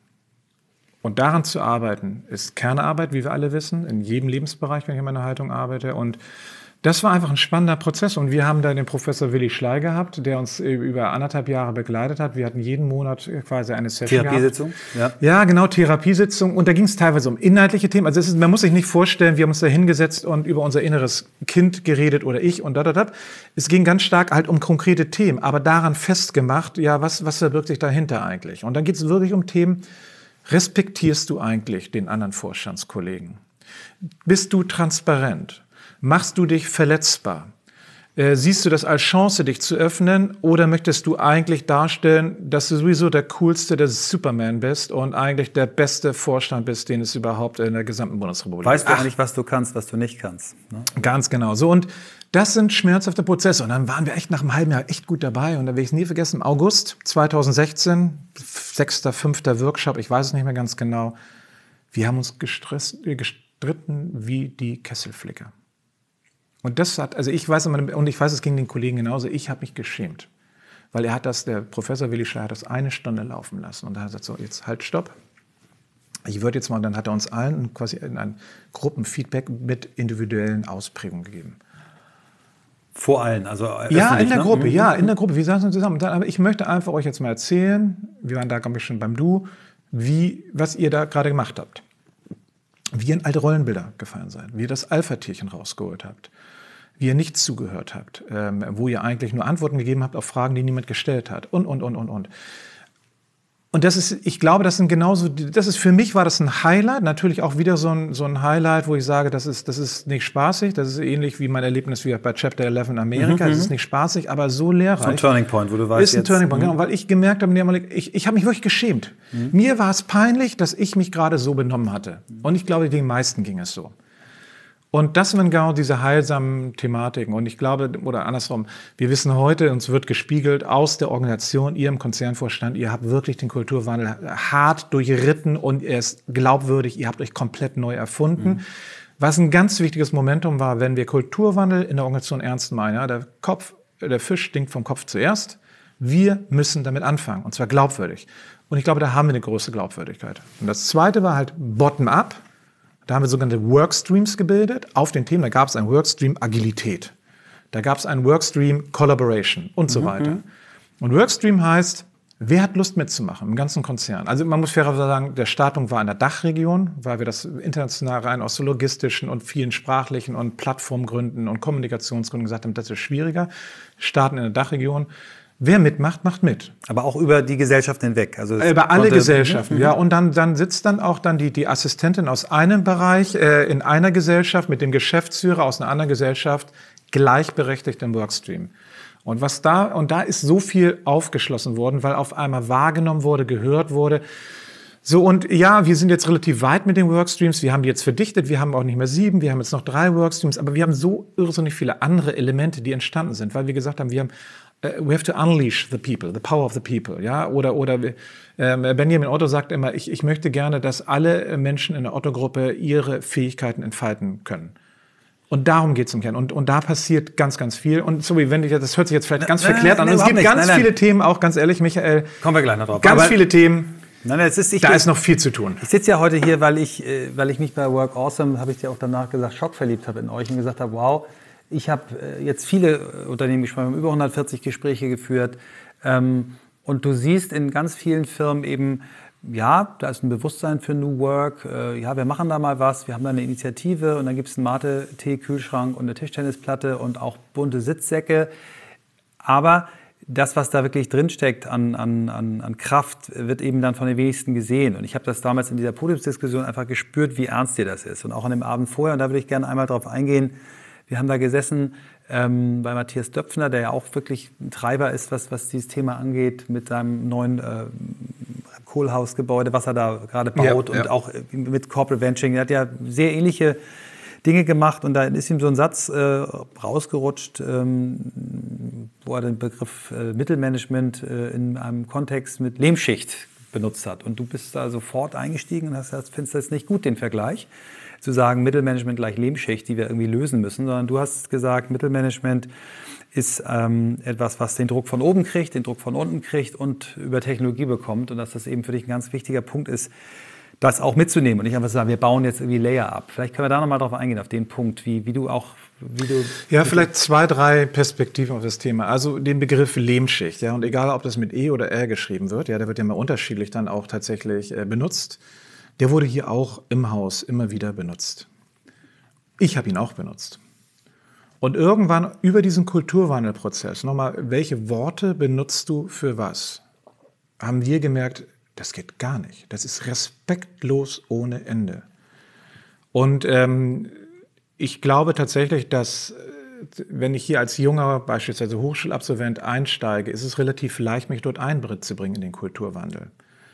Und daran zu arbeiten, ist Kernarbeit, wie wir alle wissen, in jedem Lebensbereich, wenn ich an meiner Haltung arbeite. Und das war einfach ein spannender Prozess. Und wir haben da den Professor Willi Schley gehabt, der uns über anderthalb Jahre begleitet hat. Wir hatten jeden Monat quasi eine Session
Therapiesitzung?
Ja. ja, genau, Therapiesitzung. Und da ging es teilweise um inhaltliche Themen. Also es ist, man muss sich nicht vorstellen, wir haben uns da hingesetzt und über unser inneres Kind geredet oder ich und da, da, da. Es ging ganz stark halt um konkrete Themen, aber daran festgemacht, ja, was, was verbirgt sich dahinter eigentlich? Und dann geht es wirklich um Themen, respektierst du eigentlich den anderen Vorstandskollegen? Bist du transparent? Machst du dich verletzbar? Äh, siehst du das als Chance, dich zu öffnen? Oder möchtest du eigentlich darstellen, dass du sowieso der coolste, der Superman bist und eigentlich der beste Vorstand bist, den es überhaupt in der gesamten Bundesrepublik gibt?
Weißt du eigentlich, was du kannst, was du nicht kannst? Ne?
Ganz genau. So, und das sind schmerzhafte Prozesse. Und dann waren wir echt nach einem halben Jahr echt gut dabei. Und da will ich es nie vergessen, im August zweitausendsechzehn, sechster, fünfter Workshop, ich weiß es nicht mehr ganz genau, wir haben uns gestresst, gestritten wie die Kesselflicker. Und das hat, also ich weiß, und ich weiß, es ging den Kollegen genauso, ich habe mich geschämt. Weil er hat das, der Professor Willi Schley hat das eine Stunde laufen lassen. Und da hat er gesagt, so, jetzt halt, stopp. Ich würde jetzt mal, dann hat er uns allen quasi in ein Gruppenfeedback mit individuellen Ausprägungen gegeben.
Vor allen, also
ja, in der
ne?
Gruppe, ja, in der Gruppe. Wir saßen zusammen. Dann, aber ich möchte einfach euch jetzt mal erzählen, wir waren da, glaube ich, schon beim Du, wie, was ihr da gerade gemacht habt. Wie ihr in alte Rollenbilder gefallen seid, wie ihr das Alpha-Tierchen rausgeholt habt, wie ihr nicht zugehört habt, ähm, wo ihr eigentlich nur Antworten gegeben habt auf Fragen, die niemand gestellt hat und, und, und, und, und. Und das ist, ich glaube, das sind genauso, das ist, für mich war das ein Highlight, natürlich auch wieder so ein, so ein Highlight, wo ich sage, das ist, das ist nicht spaßig, das ist ähnlich wie mein Erlebnis wie bei Chapter elf in Amerika, mhm, das ist nicht spaßig, aber so lehrreich.
So ein Turning Point, wo du weißt
ist ein
jetzt,
Turning Point,
mhm.
genau, weil ich gemerkt habe, ich, ich habe mich wirklich geschämt. Mhm. Mir war es peinlich, dass ich mich gerade so benommen hatte. Und ich glaube, den meisten ging es so. Und das sind genau diese heilsamen Thematiken. Und ich glaube, oder andersrum, wir wissen heute, uns wird gespiegelt aus der Organisation, ihr im Konzernvorstand, ihr habt wirklich den Kulturwandel hart durchritten und er ist glaubwürdig, ihr habt euch komplett neu erfunden. Mhm. Was ein ganz wichtiges Momentum war, wenn wir Kulturwandel in der Organisation ernst meinen. Ja, der Kopf, der Fisch stinkt vom Kopf zuerst. Wir müssen damit anfangen, und zwar glaubwürdig. Und ich glaube, da haben wir eine große Glaubwürdigkeit. Und das Zweite war halt bottom-up. Da haben wir sogenannte Workstreams gebildet auf den Themen. Da gab es einen Workstream Agilität. Da gab es einen Workstream Collaboration und so mhm. weiter. Und Workstream heißt, wer hat Lust mitzumachen im ganzen Konzern? Also man muss fairerweise sagen, der Startung war in der Dachregion, weil wir das international rein aus so logistischen und vielen sprachlichen und Plattformgründen und Kommunikationsgründen gesagt haben, das ist schwieriger. Starten in der Dachregion. Wer mitmacht, macht mit.
Aber auch über die Gesellschaften hinweg. Also
über alle Gesellschaften, ja. Und dann, dann sitzt dann auch dann die, die Assistentin aus einem Bereich äh, in einer Gesellschaft mit dem Geschäftsführer aus einer anderen Gesellschaft gleichberechtigt im Workstream. Und was da, und da ist so viel aufgeschlossen worden, weil auf einmal wahrgenommen wurde, gehört wurde. So, und ja, wir sind jetzt relativ weit mit den Workstreams. Wir haben die jetzt verdichtet. Wir haben auch nicht mehr sieben. Wir haben jetzt noch drei Workstreams. Aber wir haben so irrsinnig viele andere Elemente, die entstanden sind, weil wir gesagt haben, wir haben we have to unleash the people, the power of the people, ja, oder, oder äh, Benjamin Otto sagt immer, ich, ich möchte gerne, dass alle Menschen in der Otto-Gruppe ihre Fähigkeiten entfalten können. Und darum geht es im Kern. Und, und da passiert ganz, ganz viel. Und sorry, wenn ich, das hört sich jetzt vielleicht ganz nein, verklärt nein, nein, an. Es gibt nicht. ganz nein, nein. viele Themen, auch ganz ehrlich, Michael.
Kommen wir gleich noch drauf.
Ganz
Aber
viele Themen.
Nein, nein, es ist, ich,
da ist noch viel zu tun.
Ich sitze ja heute hier, weil ich, weil ich mich bei Work Awesome, habe ich dir auch danach gesagt, schockverliebt habe in euch und gesagt habe, wow, ich habe jetzt viele Unternehmen gesprochen, wir haben über hundertvierzig Gespräche geführt. Ähm, und du siehst in ganz vielen Firmen eben, ja, da ist ein Bewusstsein für New Work. Äh, ja, wir machen da mal was, wir haben da eine Initiative und dann gibt es einen Mate-Tee-Kühlschrank und eine Tischtennisplatte und auch bunte Sitzsäcke. Aber das, was da wirklich drinsteckt an, an, an, an Kraft, wird eben dann von den wenigsten gesehen. Und ich habe das damals in dieser Podiumsdiskussion einfach gespürt, wie ernst dir das ist. Und auch an dem Abend vorher, und da würde ich gerne einmal drauf eingehen, wir haben da gesessen ähm, bei Matthias Döpfner, der ja auch wirklich ein Treiber ist, was, was dieses Thema angeht, mit seinem neuen äh, Kohlhausgebäude, was er da gerade baut, ja, und ja. auch mit Corporate Venturing. Er hat ja sehr ähnliche Dinge gemacht, und da ist ihm so ein Satz äh, rausgerutscht, ähm, wo er den Begriff äh, Mittelmanagement äh, in einem Kontext mit Lehmschicht benutzt hat. Und du bist da sofort eingestiegen und hast gesagt, findest du das nicht gut, den Vergleich, zu sagen, Mittelmanagement gleich Lehmschicht, die wir irgendwie lösen müssen, sondern du hast gesagt, Mittelmanagement ist ähm, etwas, was den Druck von oben kriegt, den Druck von unten kriegt und über Technologie bekommt, und dass das eben für dich ein ganz wichtiger Punkt ist, das auch mitzunehmen und nicht einfach zu sagen, wir bauen jetzt irgendwie Layer ab. Vielleicht können wir da nochmal drauf eingehen, auf den Punkt, wie, wie du auch... Wie du,
ja, vielleicht zwei, drei Perspektiven auf das Thema. Also den Begriff Lehmschicht, ja, und egal, ob das mit E oder R geschrieben wird, ja, der wird ja mal unterschiedlich dann auch tatsächlich äh, benutzt. Der wurde hier auch im Haus immer wieder benutzt. Ich habe ihn auch benutzt. Und irgendwann über diesen Kulturwandelprozess, nochmal, welche Worte benutzt du für was, haben wir gemerkt, das geht gar nicht. Das ist respektlos ohne Ende. Und ähm, ich glaube tatsächlich, dass, wenn ich hier als junger, beispielsweise Hochschulabsolvent einsteige, ist es relativ leicht, mich dort einzubringen in den Kulturwandel.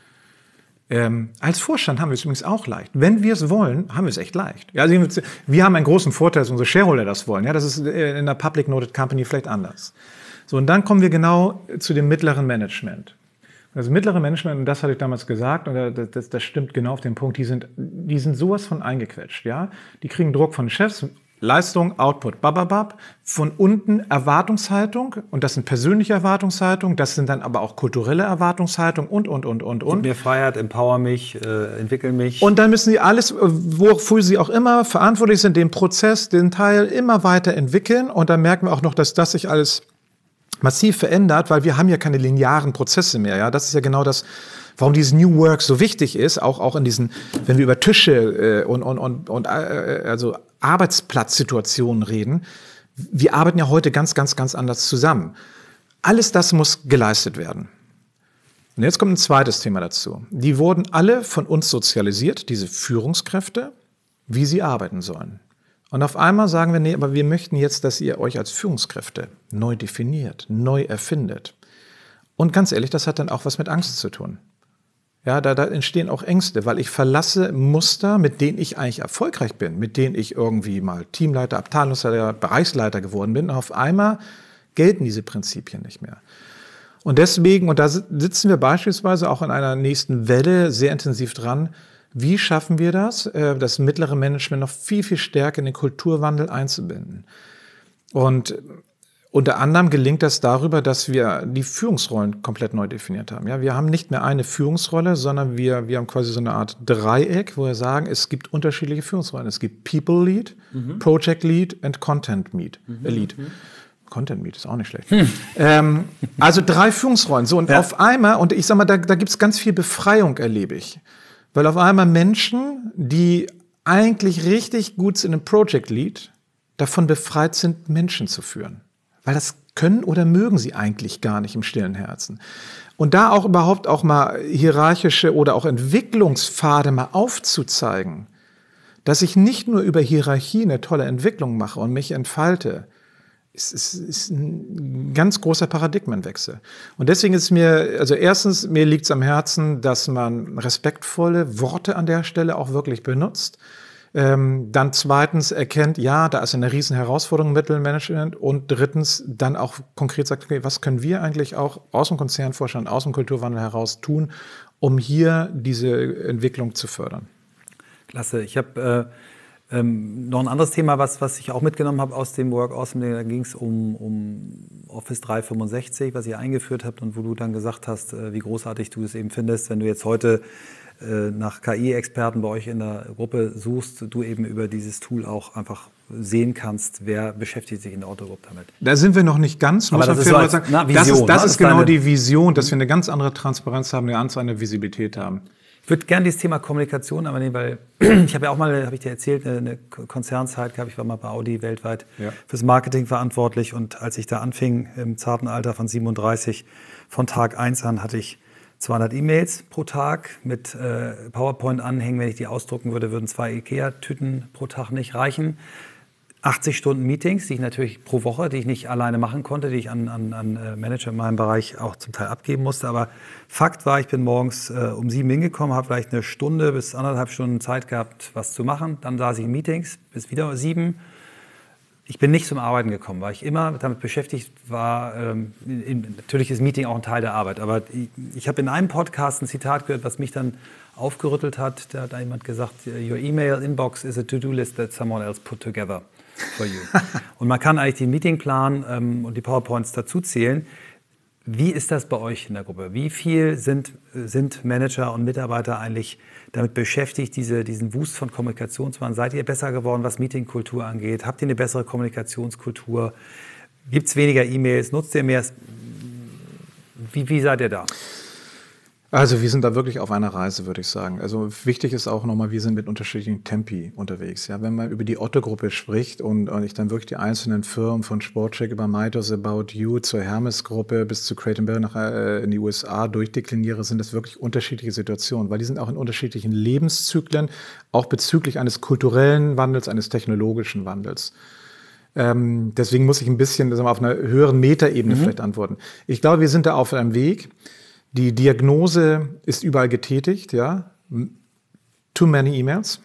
Ähm, als Vorstand haben wir es übrigens auch leicht. Wenn wir es wollen, haben wir es echt leicht. Ja, also wir haben einen großen Vorteil, dass unsere Shareholder das wollen. Ja, das ist in einer Public Noted Company vielleicht anders. So, und dann kommen wir genau zu dem mittleren Management. Das mittlere Management, und das hatte ich damals gesagt, und das, das, das stimmt genau auf den Punkt, die sind, die sind sowas von eingequetscht. Ja? Die kriegen Druck von Chefs, Leistung, Output, bababab, von unten Erwartungshaltung, und das sind persönliche Erwartungshaltungen, das sind dann aber auch kulturelle Erwartungshaltungen und, und, und, und, und.
Gib mir Freiheit, empower mich, äh, entwickel mich.
Und dann müssen sie alles, wofür sie auch immer verantwortlich sind, den Prozess, den Teil immer weiter entwickeln, und dann merken wir auch noch, dass das sich alles massiv verändert, weil wir haben ja keine linearen Prozesse mehr. Ja, das ist ja genau das, warum dieses New Work so wichtig ist, auch auch in diesen, wenn wir über Tische äh, und und und und äh, also Arbeitsplatzsituationen reden. Wir arbeiten ja heute ganz ganz ganz anders zusammen. Alles das muss geleistet werden. Und jetzt kommt ein zweites Thema dazu. Die wurden alle von uns sozialisiert, diese Führungskräfte, wie sie arbeiten sollen. Und auf einmal sagen wir, nee, aber wir möchten jetzt, dass ihr euch als Führungskräfte neu definiert, neu erfindet. Und ganz ehrlich, das hat dann auch was mit Angst zu tun. Ja, da, da entstehen auch Ängste, weil ich verlasse Muster, mit denen ich eigentlich erfolgreich bin, mit denen ich irgendwie mal Teamleiter, Abteilungsleiter, Bereichsleiter geworden bin. Und auf einmal gelten diese Prinzipien nicht mehr. Und deswegen, und da sitzen wir beispielsweise auch in einer nächsten Welle sehr intensiv dran, wie schaffen wir das, das mittlere Management noch viel, viel stärker in den Kulturwandel einzubinden? Und unter anderem gelingt das darüber, dass wir die Führungsrollen komplett neu definiert haben. Ja, wir haben nicht mehr eine Führungsrolle, sondern wir, wir haben quasi so eine Art Dreieck, wo wir sagen, es gibt unterschiedliche Führungsrollen. Es gibt People Lead, mhm. Project Lead und Content Lead. Mhm. Lead. Mhm. Content Meet ist auch nicht schlecht. Hm. Ähm, also drei Führungsrollen. So, und ja. auf einmal, und ich sag mal, da, da gibt es ganz viel Befreiung, erlebe ich. Weil auf einmal Menschen, die eigentlich richtig gut sind im Project Lead, davon befreit sind, Menschen zu führen. Weil das können oder mögen sie eigentlich gar nicht im stillen Herzen. Und da auch überhaupt auch mal hierarchische oder auch Entwicklungspfade mal aufzuzeigen, dass ich nicht nur über Hierarchie eine tolle Entwicklung mache und mich entfalte, ist, ist, ist ein ganz großer Paradigmenwechsel. Und deswegen ist mir, also erstens, mir liegt es am Herzen, dass man respektvolle Worte an der Stelle auch wirklich benutzt. Ähm, dann zweitens erkennt, ja, da ist eine riesen Herausforderung im Mittelmanagement, und drittens dann auch konkret sagt, okay, was können wir eigentlich auch aus dem Konzernvorstand, aus dem Kulturwandel heraus tun, um hier diese Entwicklung zu fördern.
Klasse. Ich habe äh, ähm, noch ein anderes Thema, was, was ich auch mitgenommen habe aus dem Work Awesome. Da ging es um, um Office dreihundertfünfundsechzig, was ihr eingeführt habt und wo du dann gesagt hast, äh, wie großartig du es eben findest, wenn du jetzt heute äh, nach K I-Experten bei euch in der Gruppe suchst, du eben über dieses Tool auch einfach sehen kannst, wer beschäftigt sich in der Otto-Group damit.
Da sind wir noch nicht ganz, muss
man
man
so als,
sagen.
Na, Vision,
das ist, das
ne?
ist genau die Vision, dass wir eine ganz andere Transparenz haben, eine ganz andere Visibilität haben.
Ich würde gerne dieses Thema Kommunikation aber nehmen, weil ich habe ja auch mal, habe ich dir erzählt, eine Konzernzeit gehabt. Ich war mal bei Audi weltweit ja. fürs Marketing verantwortlich. Und als ich da anfing, im zarten Alter von siebenunddreißig, von Tag eins an hatte ich zweihundert E-Mails pro Tag mit äh, PowerPoint-Anhängen. Wenn ich die ausdrucken würde, würden zwei Ikea-Tüten pro Tag nicht reichen. achtzig Stunden Meetings, die ich natürlich pro Woche, die ich nicht alleine machen konnte, die ich an, an, an Manager in meinem Bereich auch zum Teil abgeben musste. Aber Fakt war, ich bin morgens äh, um sieben hingekommen, habe vielleicht eine Stunde bis anderthalb Stunden Zeit gehabt, was zu machen. Dann saß ich in Meetings bis wieder sieben. Ich bin nicht zum Arbeiten gekommen, weil ich immer damit beschäftigt war. Ähm, in, natürlich ist Meeting auch ein Teil der Arbeit, aber ich, ich habe in einem Podcast ein Zitat gehört, was mich dann aufgerüttelt hat. Da hat jemand gesagt, your email inbox is a to-do list that someone else put together for you. Und man kann eigentlich den Meetingplan ähm, und die PowerPoints dazu zählen. Wie ist das bei euch in der Gruppe? Wie viel sind, sind Manager und Mitarbeiter eigentlich damit beschäftigt, diese, diesen Wust von Kommunikation zu machen? Seid ihr besser geworden, was Meetingkultur angeht? Habt ihr eine bessere Kommunikationskultur? Gibt es weniger E-Mails? Nutzt ihr mehr? Wie, wie seid ihr da?
Also wir sind da wirklich auf einer Reise, würde ich sagen. Also wichtig ist auch nochmal, wir sind mit unterschiedlichen Tempi unterwegs. Ja, wenn man über die Otto-Gruppe spricht und, und ich dann wirklich die einzelnen Firmen von Sportcheck über Mitos, About You zur Hermes-Gruppe bis zu Crate and Barrel nach, äh, in die U S A durchdekliniere, sind das wirklich unterschiedliche Situationen, weil die sind auch in unterschiedlichen Lebenszyklen, auch bezüglich eines kulturellen Wandels, eines technologischen Wandels. Ähm, deswegen muss ich ein bisschen sagen wir, auf einer höheren Metaebene mhm. vielleicht antworten. Ich glaube, wir sind da auf einem Weg. Die Diagnose ist überall getätigt, ja. Too many E-Mails.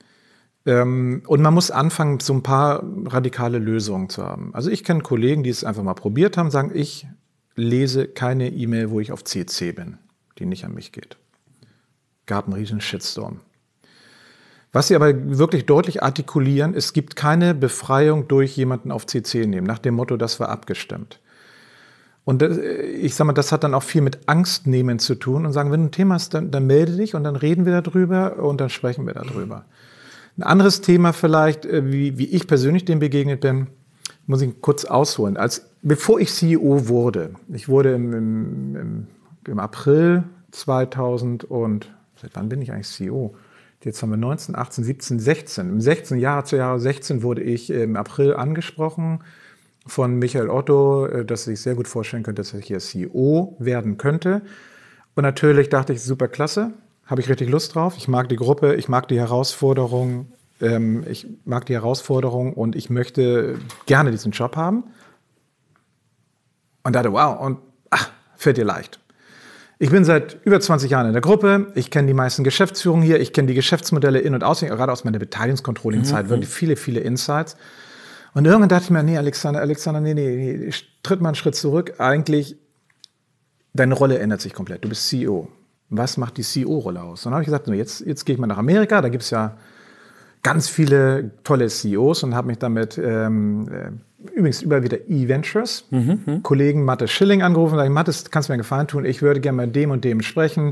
Ähm, und man muss anfangen, so ein paar radikale Lösungen zu haben. Also ich kenne Kollegen, die es einfach mal probiert haben, sagen, ich lese keine E-Mail, wo ich auf C C bin, die nicht an mich geht. Gab einen riesen Shitstorm. Was sie aber wirklich deutlich artikulieren, es gibt keine Befreiung durch jemanden auf C C nehmen, nach dem Motto, das war abgestimmt. Und das, ich sag mal, das hat dann auch viel mit Angst nehmen zu tun und sagen, wenn du ein Thema hast, dann, dann melde dich und dann reden wir darüber und dann sprechen wir darüber. Ein anderes Thema vielleicht, wie, wie ich persönlich dem begegnet bin, muss ich kurz ausholen. Als, bevor ich C E O wurde, ich wurde im, im, im, im April zweitausend und, seit wann bin ich eigentlich C E O? Jetzt haben wir neunzehn, achtzehn, siebzehn, sechzehn. Im sechzehn Jahr zu Jahre sechzehn wurde ich im April angesprochen von Michael Otto, dass ich sehr gut vorstellen könnte, dass ich hier C E O werden könnte. Und natürlich dachte ich, super klasse, habe ich richtig Lust drauf. Ich mag die Gruppe, ich mag die Herausforderung, ähm, ich mag die Herausforderung und ich möchte gerne diesen Job haben. Und dachte, wow, und ach, fällt dir leicht. Ich bin seit über zwanzig Jahren in der Gruppe, ich kenne die meisten Geschäftsführungen hier, ich kenne die Geschäftsmodelle in- und auswendig, gerade aus meiner Beteiligungscontrolling-Zeit, mhm. wirklich viele, viele Insights. Und irgendwann dachte ich mir, nee, Alexander, Alexander, nee, nee, nee, tritt mal einen Schritt zurück. Eigentlich, deine Rolle ändert sich komplett. Du bist C E O. Was macht die C E O-Rolle aus? Und dann habe ich gesagt, jetzt, jetzt gehe ich mal nach Amerika. Da gibt es ja ganz viele tolle C E Os und habe mich damit ähm, übrigens über wieder E-Ventures, mhm. Kollegen Mattes Schilling angerufen und gesagt, Mattes, kannst du mir einen Gefallen tun? Ich würde gerne mit dem und dem sprechen.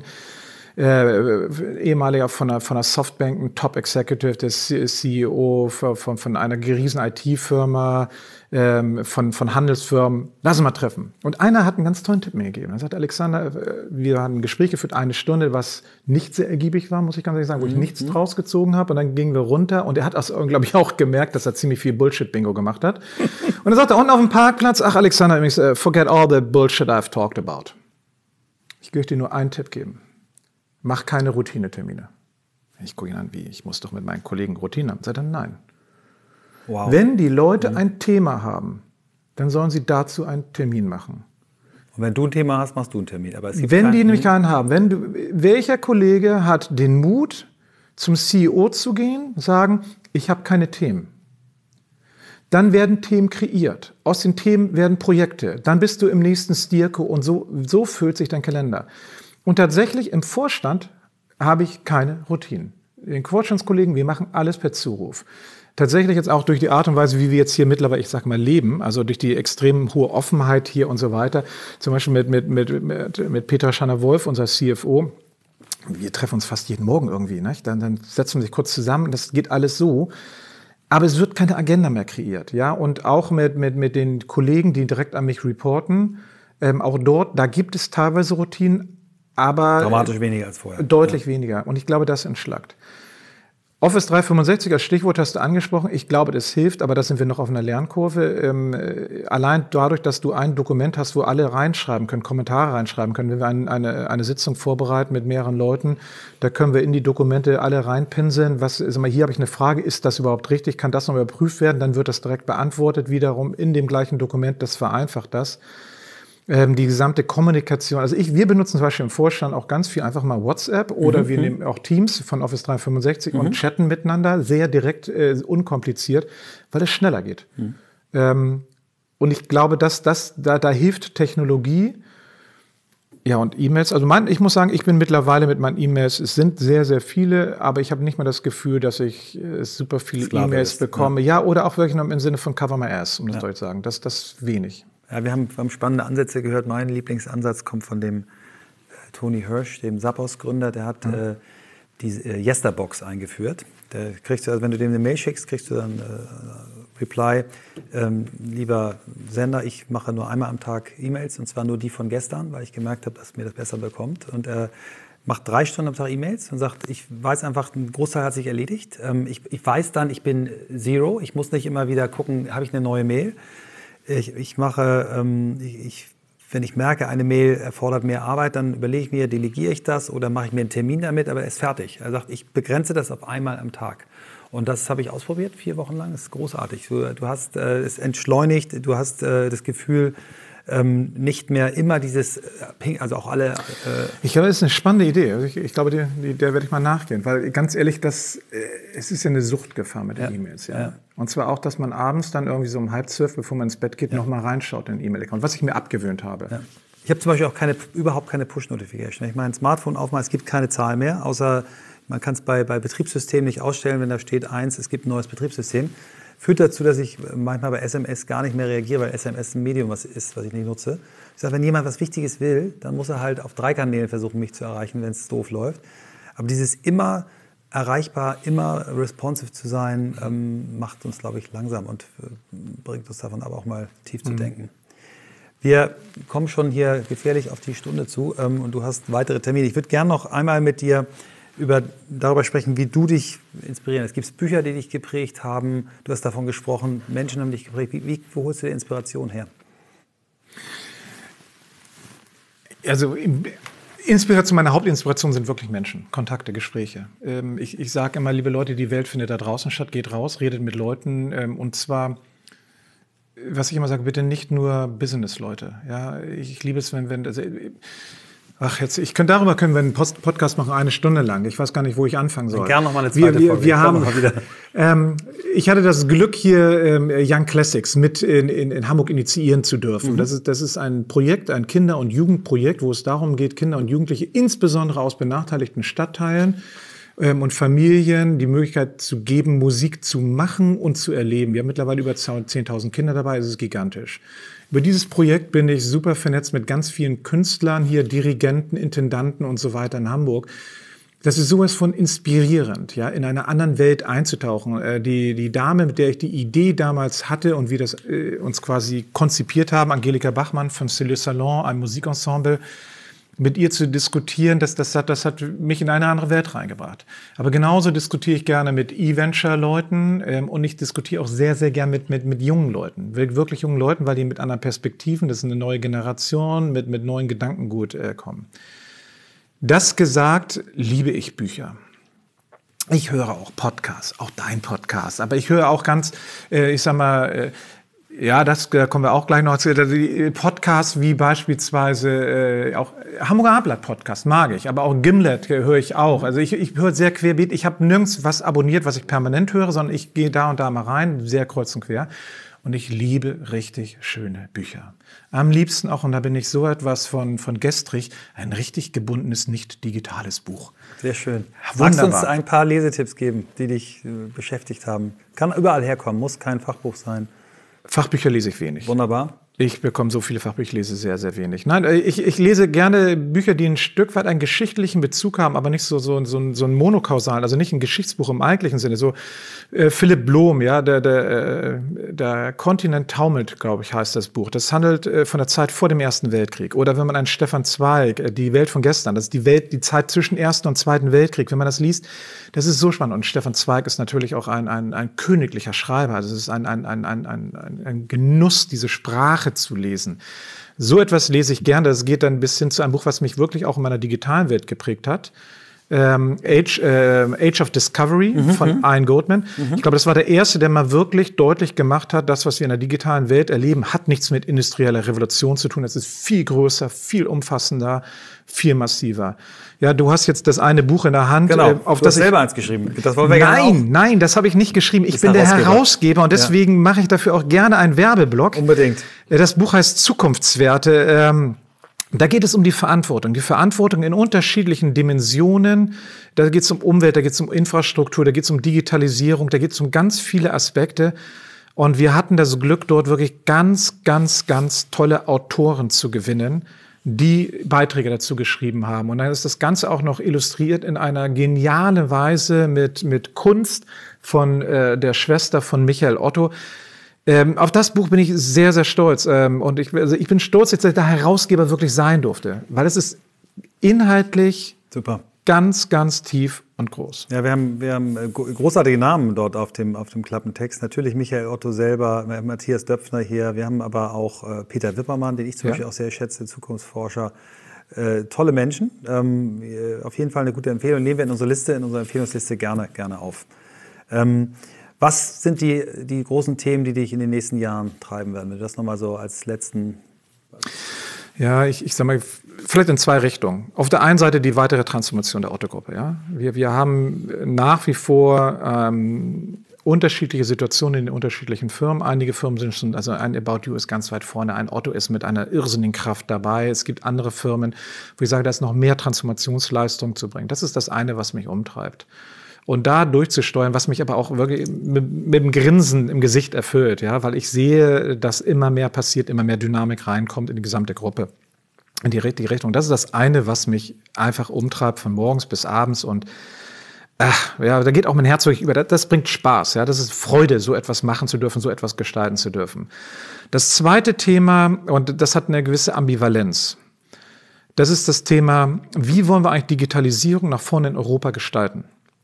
Äh, ehemaliger von einer, von einer Softbank, ein Top-Executive, der C E O von, von, von einer riesen I T-Firma, ähm, von, von Handelsfirmen. Lass uns mal treffen. Und einer hat einen ganz tollen Tipp mir gegeben. Er sagt, Alexander, wir haben ein Gespräch geführt, eine Stunde, was nicht sehr ergiebig war, muss ich ganz ehrlich sagen, wo ich mhm. nichts draus gezogen habe. Und dann gingen wir runter und er hat, glaube ich, auch gemerkt, dass er ziemlich viel Bullshit-Bingo gemacht hat. Und er sagte unten auf dem Parkplatz, ach Alexander, forget all the bullshit I've talked about. Ich möchte dir nur einen Tipp geben. Mach keine Routinetermine. Ich gucke ihn an, wie, ich muss doch mit meinen Kollegen Routinen haben. Sagt er, nein. Wow. Wenn die Leute mhm. ein Thema haben, dann sollen sie dazu einen Termin machen.
Und wenn du ein Thema hast, machst du einen Termin. Aber es gibt
wenn die nämlich keinen haben, wenn du, welcher Kollege hat den Mut, zum C E O zu gehen, sagen, ich habe keine Themen. Dann werden Themen kreiert. Aus den Themen werden Projekte. Dann bist du im nächsten Stierco und so, so füllt sich dein Kalender. Und tatsächlich im Vorstand habe ich keine Routinen. Den Vorstandskollegen, wir machen alles per Zuruf. Tatsächlich jetzt auch durch die Art und Weise, wie wir jetzt hier mittlerweile, ich sag mal, leben, also durch die extrem hohe Offenheit hier und so weiter. Zum Beispiel mit, mit, mit, mit, mit Peter Schanner-Wolf, unser C F O. Wir treffen uns fast jeden Morgen irgendwie, nicht? Dann, dann setzen wir sich kurz zusammen. Das geht alles so. Aber es wird keine Agenda mehr kreiert, ja. Und auch mit, mit, mit den Kollegen, die direkt an mich reporten, ähm, auch dort, da gibt es teilweise Routinen. aber
dramatisch weniger als vorher.
Deutlich
ja.
weniger. Und ich glaube, das entschlackt. Office dreihundertfünfundsechzig als Stichwort hast du angesprochen. Ich glaube, das hilft, aber da sind wir noch auf einer Lernkurve. Ähm, allein dadurch, dass du ein Dokument hast, wo alle reinschreiben können, Kommentare reinschreiben können. Wenn wir ein, eine, eine Sitzung vorbereiten mit mehreren Leuten, da können wir in die Dokumente alle reinpinseln. Was, sag mal, hier habe ich eine Frage, ist das überhaupt richtig? Kann das noch überprüft werden? Dann wird das direkt beantwortet wiederum in dem gleichen Dokument. Das vereinfacht das. Ähm, die gesamte Kommunikation, also ich, wir benutzen zum Beispiel im Vorstand auch ganz viel einfach mal WhatsApp oder mhm. wir nehmen auch Teams von Office dreihundertfünfundsechzig mhm. und chatten miteinander, sehr direkt, äh, unkompliziert, weil es schneller geht. Mhm. Ähm, und ich glaube, dass das, da, da hilft Technologie. Ja, und E-Mails, also mein, ich muss sagen, ich bin mittlerweile mit meinen E-Mails, es sind sehr, sehr viele, aber ich habe nicht mehr das Gefühl, dass ich äh, super viele E-Mails bekomme. Ja. ja, oder auch wirklich noch im Sinne von Cover My Ass, um das ja. deutlich zu sagen. Das, das ist wenig.
Ja, wir haben, wir haben spannende Ansätze gehört. Mein Lieblingsansatz kommt von dem äh, Tony Hirsch, dem Zappos-Gründer. Der hat mhm. äh, die äh, Yesterbox eingeführt. Da kriegst du, also wenn du dem eine Mail schickst, kriegst du dann äh, Reply. Ähm, lieber Sender, ich mache nur einmal am Tag E-Mails, und zwar nur die von gestern, weil ich gemerkt habe, dass mir das besser bekommt. Und er macht drei Stunden am Tag E-Mails und sagt, ich weiß einfach, ein Großteil hat sich erledigt. Ähm, ich, ich weiß dann, ich bin Zero. Ich muss nicht immer wieder gucken, habe ich eine neue Mail. Ich, ich mache, ähm, ich, wenn ich merke, eine Mail erfordert mehr Arbeit, dann überlege ich mir, delegiere ich das oder mache ich mir einen Termin damit, aber er ist fertig. Er sagt, ich begrenze das auf einmal am Tag. Und das habe ich ausprobiert, vier Wochen lang. Das ist großartig. Du, du hast äh, es entschleunigt, du hast äh, das Gefühl, ähm, nicht mehr immer dieses Ping, also auch alle... Äh
ich glaube, das ist eine spannende Idee. Also ich, ich glaube, die, die, der werde ich mal nachgehen. Weil ganz ehrlich, das, äh, es ist ja eine Suchtgefahr mit den ja. E-Mails. Ja. Ja. Und zwar auch, dass man abends dann irgendwie so um halb zwölf, bevor man ins Bett geht, ja. noch mal reinschaut in den E-Mail-Account, was ich mir abgewöhnt habe. Ja.
Ich habe zum Beispiel auch keine, überhaupt keine Push-Notification. Wenn ich mein Smartphone aufmache, es gibt keine Zahl mehr, außer man kann es bei, bei Betriebssystemen nicht ausstellen, wenn da steht eins, es gibt ein neues Betriebssystem. Führt dazu, dass ich manchmal bei S M S gar nicht mehr reagiere, weil S M S ein Medium was ist, was ich nicht nutze. Ich sage, wenn jemand was Wichtiges will, dann muss er halt auf drei Kanälen versuchen, mich zu erreichen, wenn es doof läuft. Aber dieses immer erreichbar, immer responsive zu sein, ähm, macht uns, glaube ich, langsam und äh, bringt uns davon aber auch mal tief zu mhm. denken. Wir kommen schon hier gefährlich auf die Stunde zu ähm, und du hast weitere Termine. Ich würde gerne noch einmal mit dir über, darüber sprechen, wie du dich inspirieren. Es gibt Bücher, die dich geprägt haben. Du hast davon gesprochen, Menschen haben dich geprägt. Wie, wie, wo holst du die Inspiration her?
Also Inspiration, meine Hauptinspiration sind wirklich Menschen, Kontakte, Gespräche. Ähm, ich ich sage immer, liebe Leute, die Welt findet da draußen statt. Geht raus, redet mit Leuten. Ähm, und zwar, was ich immer sage, bitte nicht nur Business-Leute. Ja, ich, ich liebe es, wenn... wenn also, Ach, jetzt, ich könnte darüber können wir einen Post Podcast machen, eine Stunde lang. Ich weiß gar nicht, wo ich anfangen soll.
Gerne noch mal eine zweite
wir, wir,
Folge.
Wir haben, wieder. Ähm, ich hatte das Glück, hier ähm, Young Classics mit in, in, in Hamburg initiieren zu dürfen. Mhm. Das ist, das ist ein Projekt, ein Kinder- und Jugendprojekt, wo es darum geht, Kinder und Jugendliche, insbesondere aus benachteiligten Stadtteilen ähm, und Familien, die Möglichkeit zu geben, Musik zu machen und zu erleben. Wir haben mittlerweile über zehntausend Kinder dabei, es ist gigantisch. Über dieses Projekt bin ich super vernetzt mit ganz vielen Künstlern hier, Dirigenten, Intendanten und so weiter in Hamburg. Das ist sowas von inspirierend, ja, in einer anderen Welt einzutauchen. Äh, die, die Dame, mit der ich die Idee damals hatte und wir das äh, uns quasi konzipiert haben, Angelika Bachmann von C'est le Salon, ein Musikensemble, mit ihr zu diskutieren, das, das, hat, das hat mich in eine andere Welt reingebracht. Aber genauso diskutiere ich gerne mit E-Venture-Leuten ähm, und ich diskutiere auch sehr, sehr gerne mit, mit, mit jungen Leuten, wirklich jungen Leuten, weil die mit anderen Perspektiven, das ist eine neue Generation, mit, mit neuen Gedankengut äh, kommen. Das gesagt, liebe ich Bücher. Ich höre auch Podcasts, auch dein Podcast, aber ich höre auch ganz, äh, ich sag mal, äh, ja, das, da kommen wir auch gleich noch zu. Die Podcasts wie beispielsweise äh, auch Hamburger Abendblatt-Podcast mag ich, aber auch Gimlet höre ich auch. Also ich, ich höre sehr querbeet. Ich habe nirgends was abonniert, was ich permanent höre, sondern ich gehe da und da mal rein, sehr kreuz und quer. Und ich liebe richtig schöne Bücher. Am liebsten auch, und da bin ich so etwas von, von Gestrich, ein richtig gebundenes, nicht digitales Buch.
Sehr schön. Magst du uns ein paar Lesetipps geben, die dich äh, beschäftigt haben? Kann überall herkommen, muss kein Fachbuch sein.
Fachbücher lese ich wenig.
Wunderbar.
Ich bekomme so viele Fachbücher, ich lese sehr, sehr wenig. Nein, ich, ich lese gerne Bücher, die ein Stück weit einen geschichtlichen Bezug haben, aber nicht so, so, so, so ein monokausalen, also nicht ein Geschichtsbuch im eigentlichen Sinne. So äh, Philipp Blom, ja, der, der, äh, der Kontinent taumelt, glaube ich, heißt das Buch. Das handelt äh, von der Zeit vor dem Ersten Weltkrieg. Oder wenn man einen Stefan Zweig, äh, Die Welt von gestern, das ist die Welt, die Zeit zwischen Ersten und Zweiten Weltkrieg, wenn man das liest, das ist so spannend. Und Stefan Zweig ist natürlich auch ein, ein, ein königlicher Schreiber. Also es ist ein, ein, ein, ein, ein, ein Genuss, diese Sprache zu lesen. So etwas lese ich gerne. Das geht dann bis hin zu einem Buch, was mich wirklich auch in meiner digitalen Welt geprägt hat. Ähm, Age, äh, Age of Discovery mhm. von Ian Goldman. Mhm. Ich glaube, das war der erste, der mal wirklich deutlich gemacht hat, das, was wir in der digitalen Welt erleben, hat nichts mit industrieller Revolution zu tun. Es ist viel größer, viel umfassender, viel massiver. Ja, du hast jetzt das eine Buch in der Hand,
genau.
äh, auf
du
das
hast
ich
selber eins geschrieben. Das wollen wir
nein,
gerne
nein, das habe ich nicht geschrieben. Ich
Ist
bin der
Herausgeber.
Herausgeber und deswegen ja. mache ich dafür auch gerne einen Werbeblock.
Unbedingt.
Das Buch heißt Zukunftswerte. Ähm, Da geht es um die Verantwortung. Die Verantwortung in unterschiedlichen Dimensionen. Da geht es um Umwelt, da geht es um Infrastruktur, da geht es um Digitalisierung, da geht es um ganz viele Aspekte. Und wir hatten das Glück, dort wirklich ganz, ganz, ganz tolle Autoren zu gewinnen, die Beiträge dazu geschrieben haben. Und dann ist das Ganze auch noch illustriert in einer genialen Weise mit, mit Kunst von äh, der Schwester von Michael Otto. Ähm, auf das Buch bin ich sehr, sehr stolz. Ähm, und ich, also ich bin stolz, dass ich der Herausgeber wirklich sein durfte. Weil es ist inhaltlich
super.
Ganz, ganz tief und groß.
Ja, wir haben, wir haben großartige Namen dort auf dem, auf dem Klappentext. Natürlich Michael Otto selber, Matthias Döpfner hier. Wir haben aber auch äh, Peter Wippermann, den ich zum ja. Beispiel auch sehr schätze, Zukunftsforscher. Äh, tolle Menschen. Ähm, auf jeden Fall eine gute Empfehlung. Nehmen wir in unsere Liste, in unsere Empfehlungsliste gerne, gerne auf. Ähm, Was sind die, die großen Themen, die dich in den nächsten Jahren treiben werden? Wenn du das nochmal so als letzten...
Ja, ich, ich sag mal, vielleicht in zwei Richtungen. Auf der einen Seite die weitere Transformation der Otto-Gruppe. Ja? Wir, wir haben nach wie vor ähm, unterschiedliche Situationen in den unterschiedlichen Firmen. Einige Firmen sind schon, also ein About You ist ganz weit vorne, ein Otto ist mit einer irrsinnigen Kraft dabei. Es gibt andere Firmen, wo ich sage, da ist noch mehr Transformationsleistung zu bringen. Das ist das eine, was mich umtreibt. Und da durchzusteuern, was mich aber auch wirklich mit, mit dem Grinsen im Gesicht erfüllt, ja, weil ich sehe, dass immer mehr passiert, immer mehr Dynamik reinkommt in die gesamte Gruppe, in die richtige Richtung. Das ist das eine, was mich einfach umtreibt von morgens bis abends und ach, ja, da geht auch mein Herz wirklich über. Das, das bringt Spaß, ja, das ist Freude, so etwas machen zu dürfen, so etwas gestalten zu dürfen. Das zweite Thema, und das hat eine gewisse Ambivalenz, das ist das Thema, wie wollen wir eigentlich Digitalisierung nach vorne in Europa gestalten?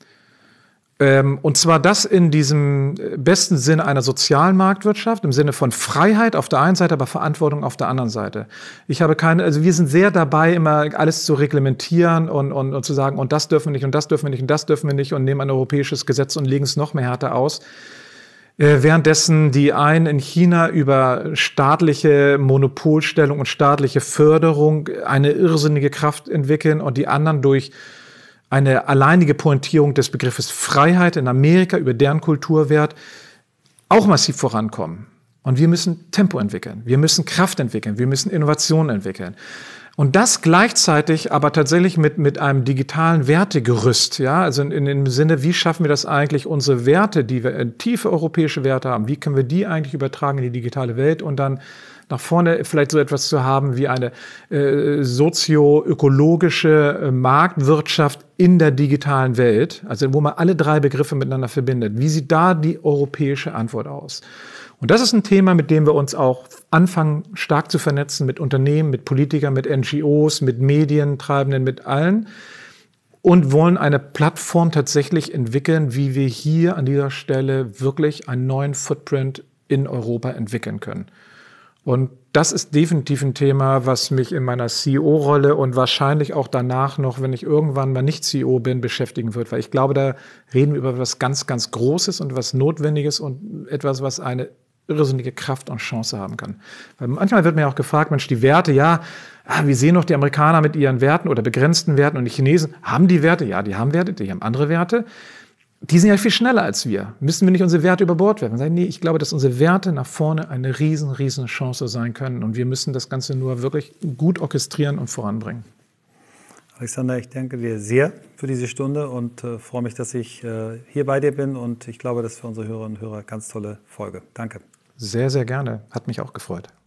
Und zwar das in diesem besten Sinne einer sozialen Marktwirtschaft, im Sinne von Freiheit auf der einen Seite, aber Verantwortung auf der anderen Seite. Ich habe keine, also wir sind sehr dabei, immer alles zu reglementieren und, und, und zu sagen, und das dürfen wir nicht, und das dürfen wir nicht, und das dürfen wir nicht, und nehmen ein europäisches Gesetz und legen es noch mehr härter aus. Währenddessen die einen in China über staatliche Monopolstellung und staatliche Förderung eine irrsinnige Kraft entwickeln und die anderen durch eine alleinige Pointierung des Begriffes Freiheit in Amerika über deren Kulturwert auch massiv vorankommen. Und wir müssen Tempo entwickeln, wir müssen Kraft entwickeln, wir müssen Innovation entwickeln. Und das gleichzeitig aber tatsächlich mit, mit einem digitalen Wertegerüst, ja, also in, in dem Sinne, wie schaffen wir das eigentlich, unsere Werte, die wir, äh, tiefe europäische Werte haben, wie können wir die eigentlich übertragen in die digitale Welt und dann nach vorne vielleicht so etwas zu haben wie eine äh, sozio-ökologische äh, Marktwirtschaft in der digitalen Welt, also wo man alle drei Begriffe miteinander verbindet. Wie sieht da die europäische Antwort aus? Und das ist ein Thema, mit dem wir uns auch anfangen, stark zu vernetzen mit Unternehmen, mit Politikern, mit N G Os, mit Medientreibenden, mit allen und wollen eine Plattform tatsächlich entwickeln, wie wir hier an dieser Stelle wirklich einen neuen Footprint in Europa entwickeln können. Und das ist definitiv ein Thema, was mich in meiner C E O-Rolle und wahrscheinlich auch danach noch, wenn ich irgendwann mal nicht C E O bin, beschäftigen wird. Weil ich glaube, da reden wir über etwas ganz, ganz Großes und etwas Notwendiges und etwas, was eine irrsinnige Kraft und Chance haben kann. Weil manchmal wird mir auch gefragt, Mensch, die Werte, ja, wie sehen doch die Amerikaner mit ihren Werten oder begrenzten Werten und die Chinesen, haben die Werte? Ja, die haben Werte, die haben andere Werte. Die sind ja viel schneller als wir. Müssen wir nicht unsere Werte über Bord werfen? Sagen, nee, ich glaube, dass unsere Werte nach vorne eine riesen, riesen Chance sein können. Und wir müssen das Ganze nur wirklich gut orchestrieren und voranbringen.
Alexander, ich danke dir sehr für diese Stunde und äh, freue mich, dass ich äh, hier bei dir bin. Und ich glaube, das ist für unsere Hörerinnen und Hörer eine ganz tolle Folge. Danke.
Sehr, sehr gerne. Hat mich auch gefreut.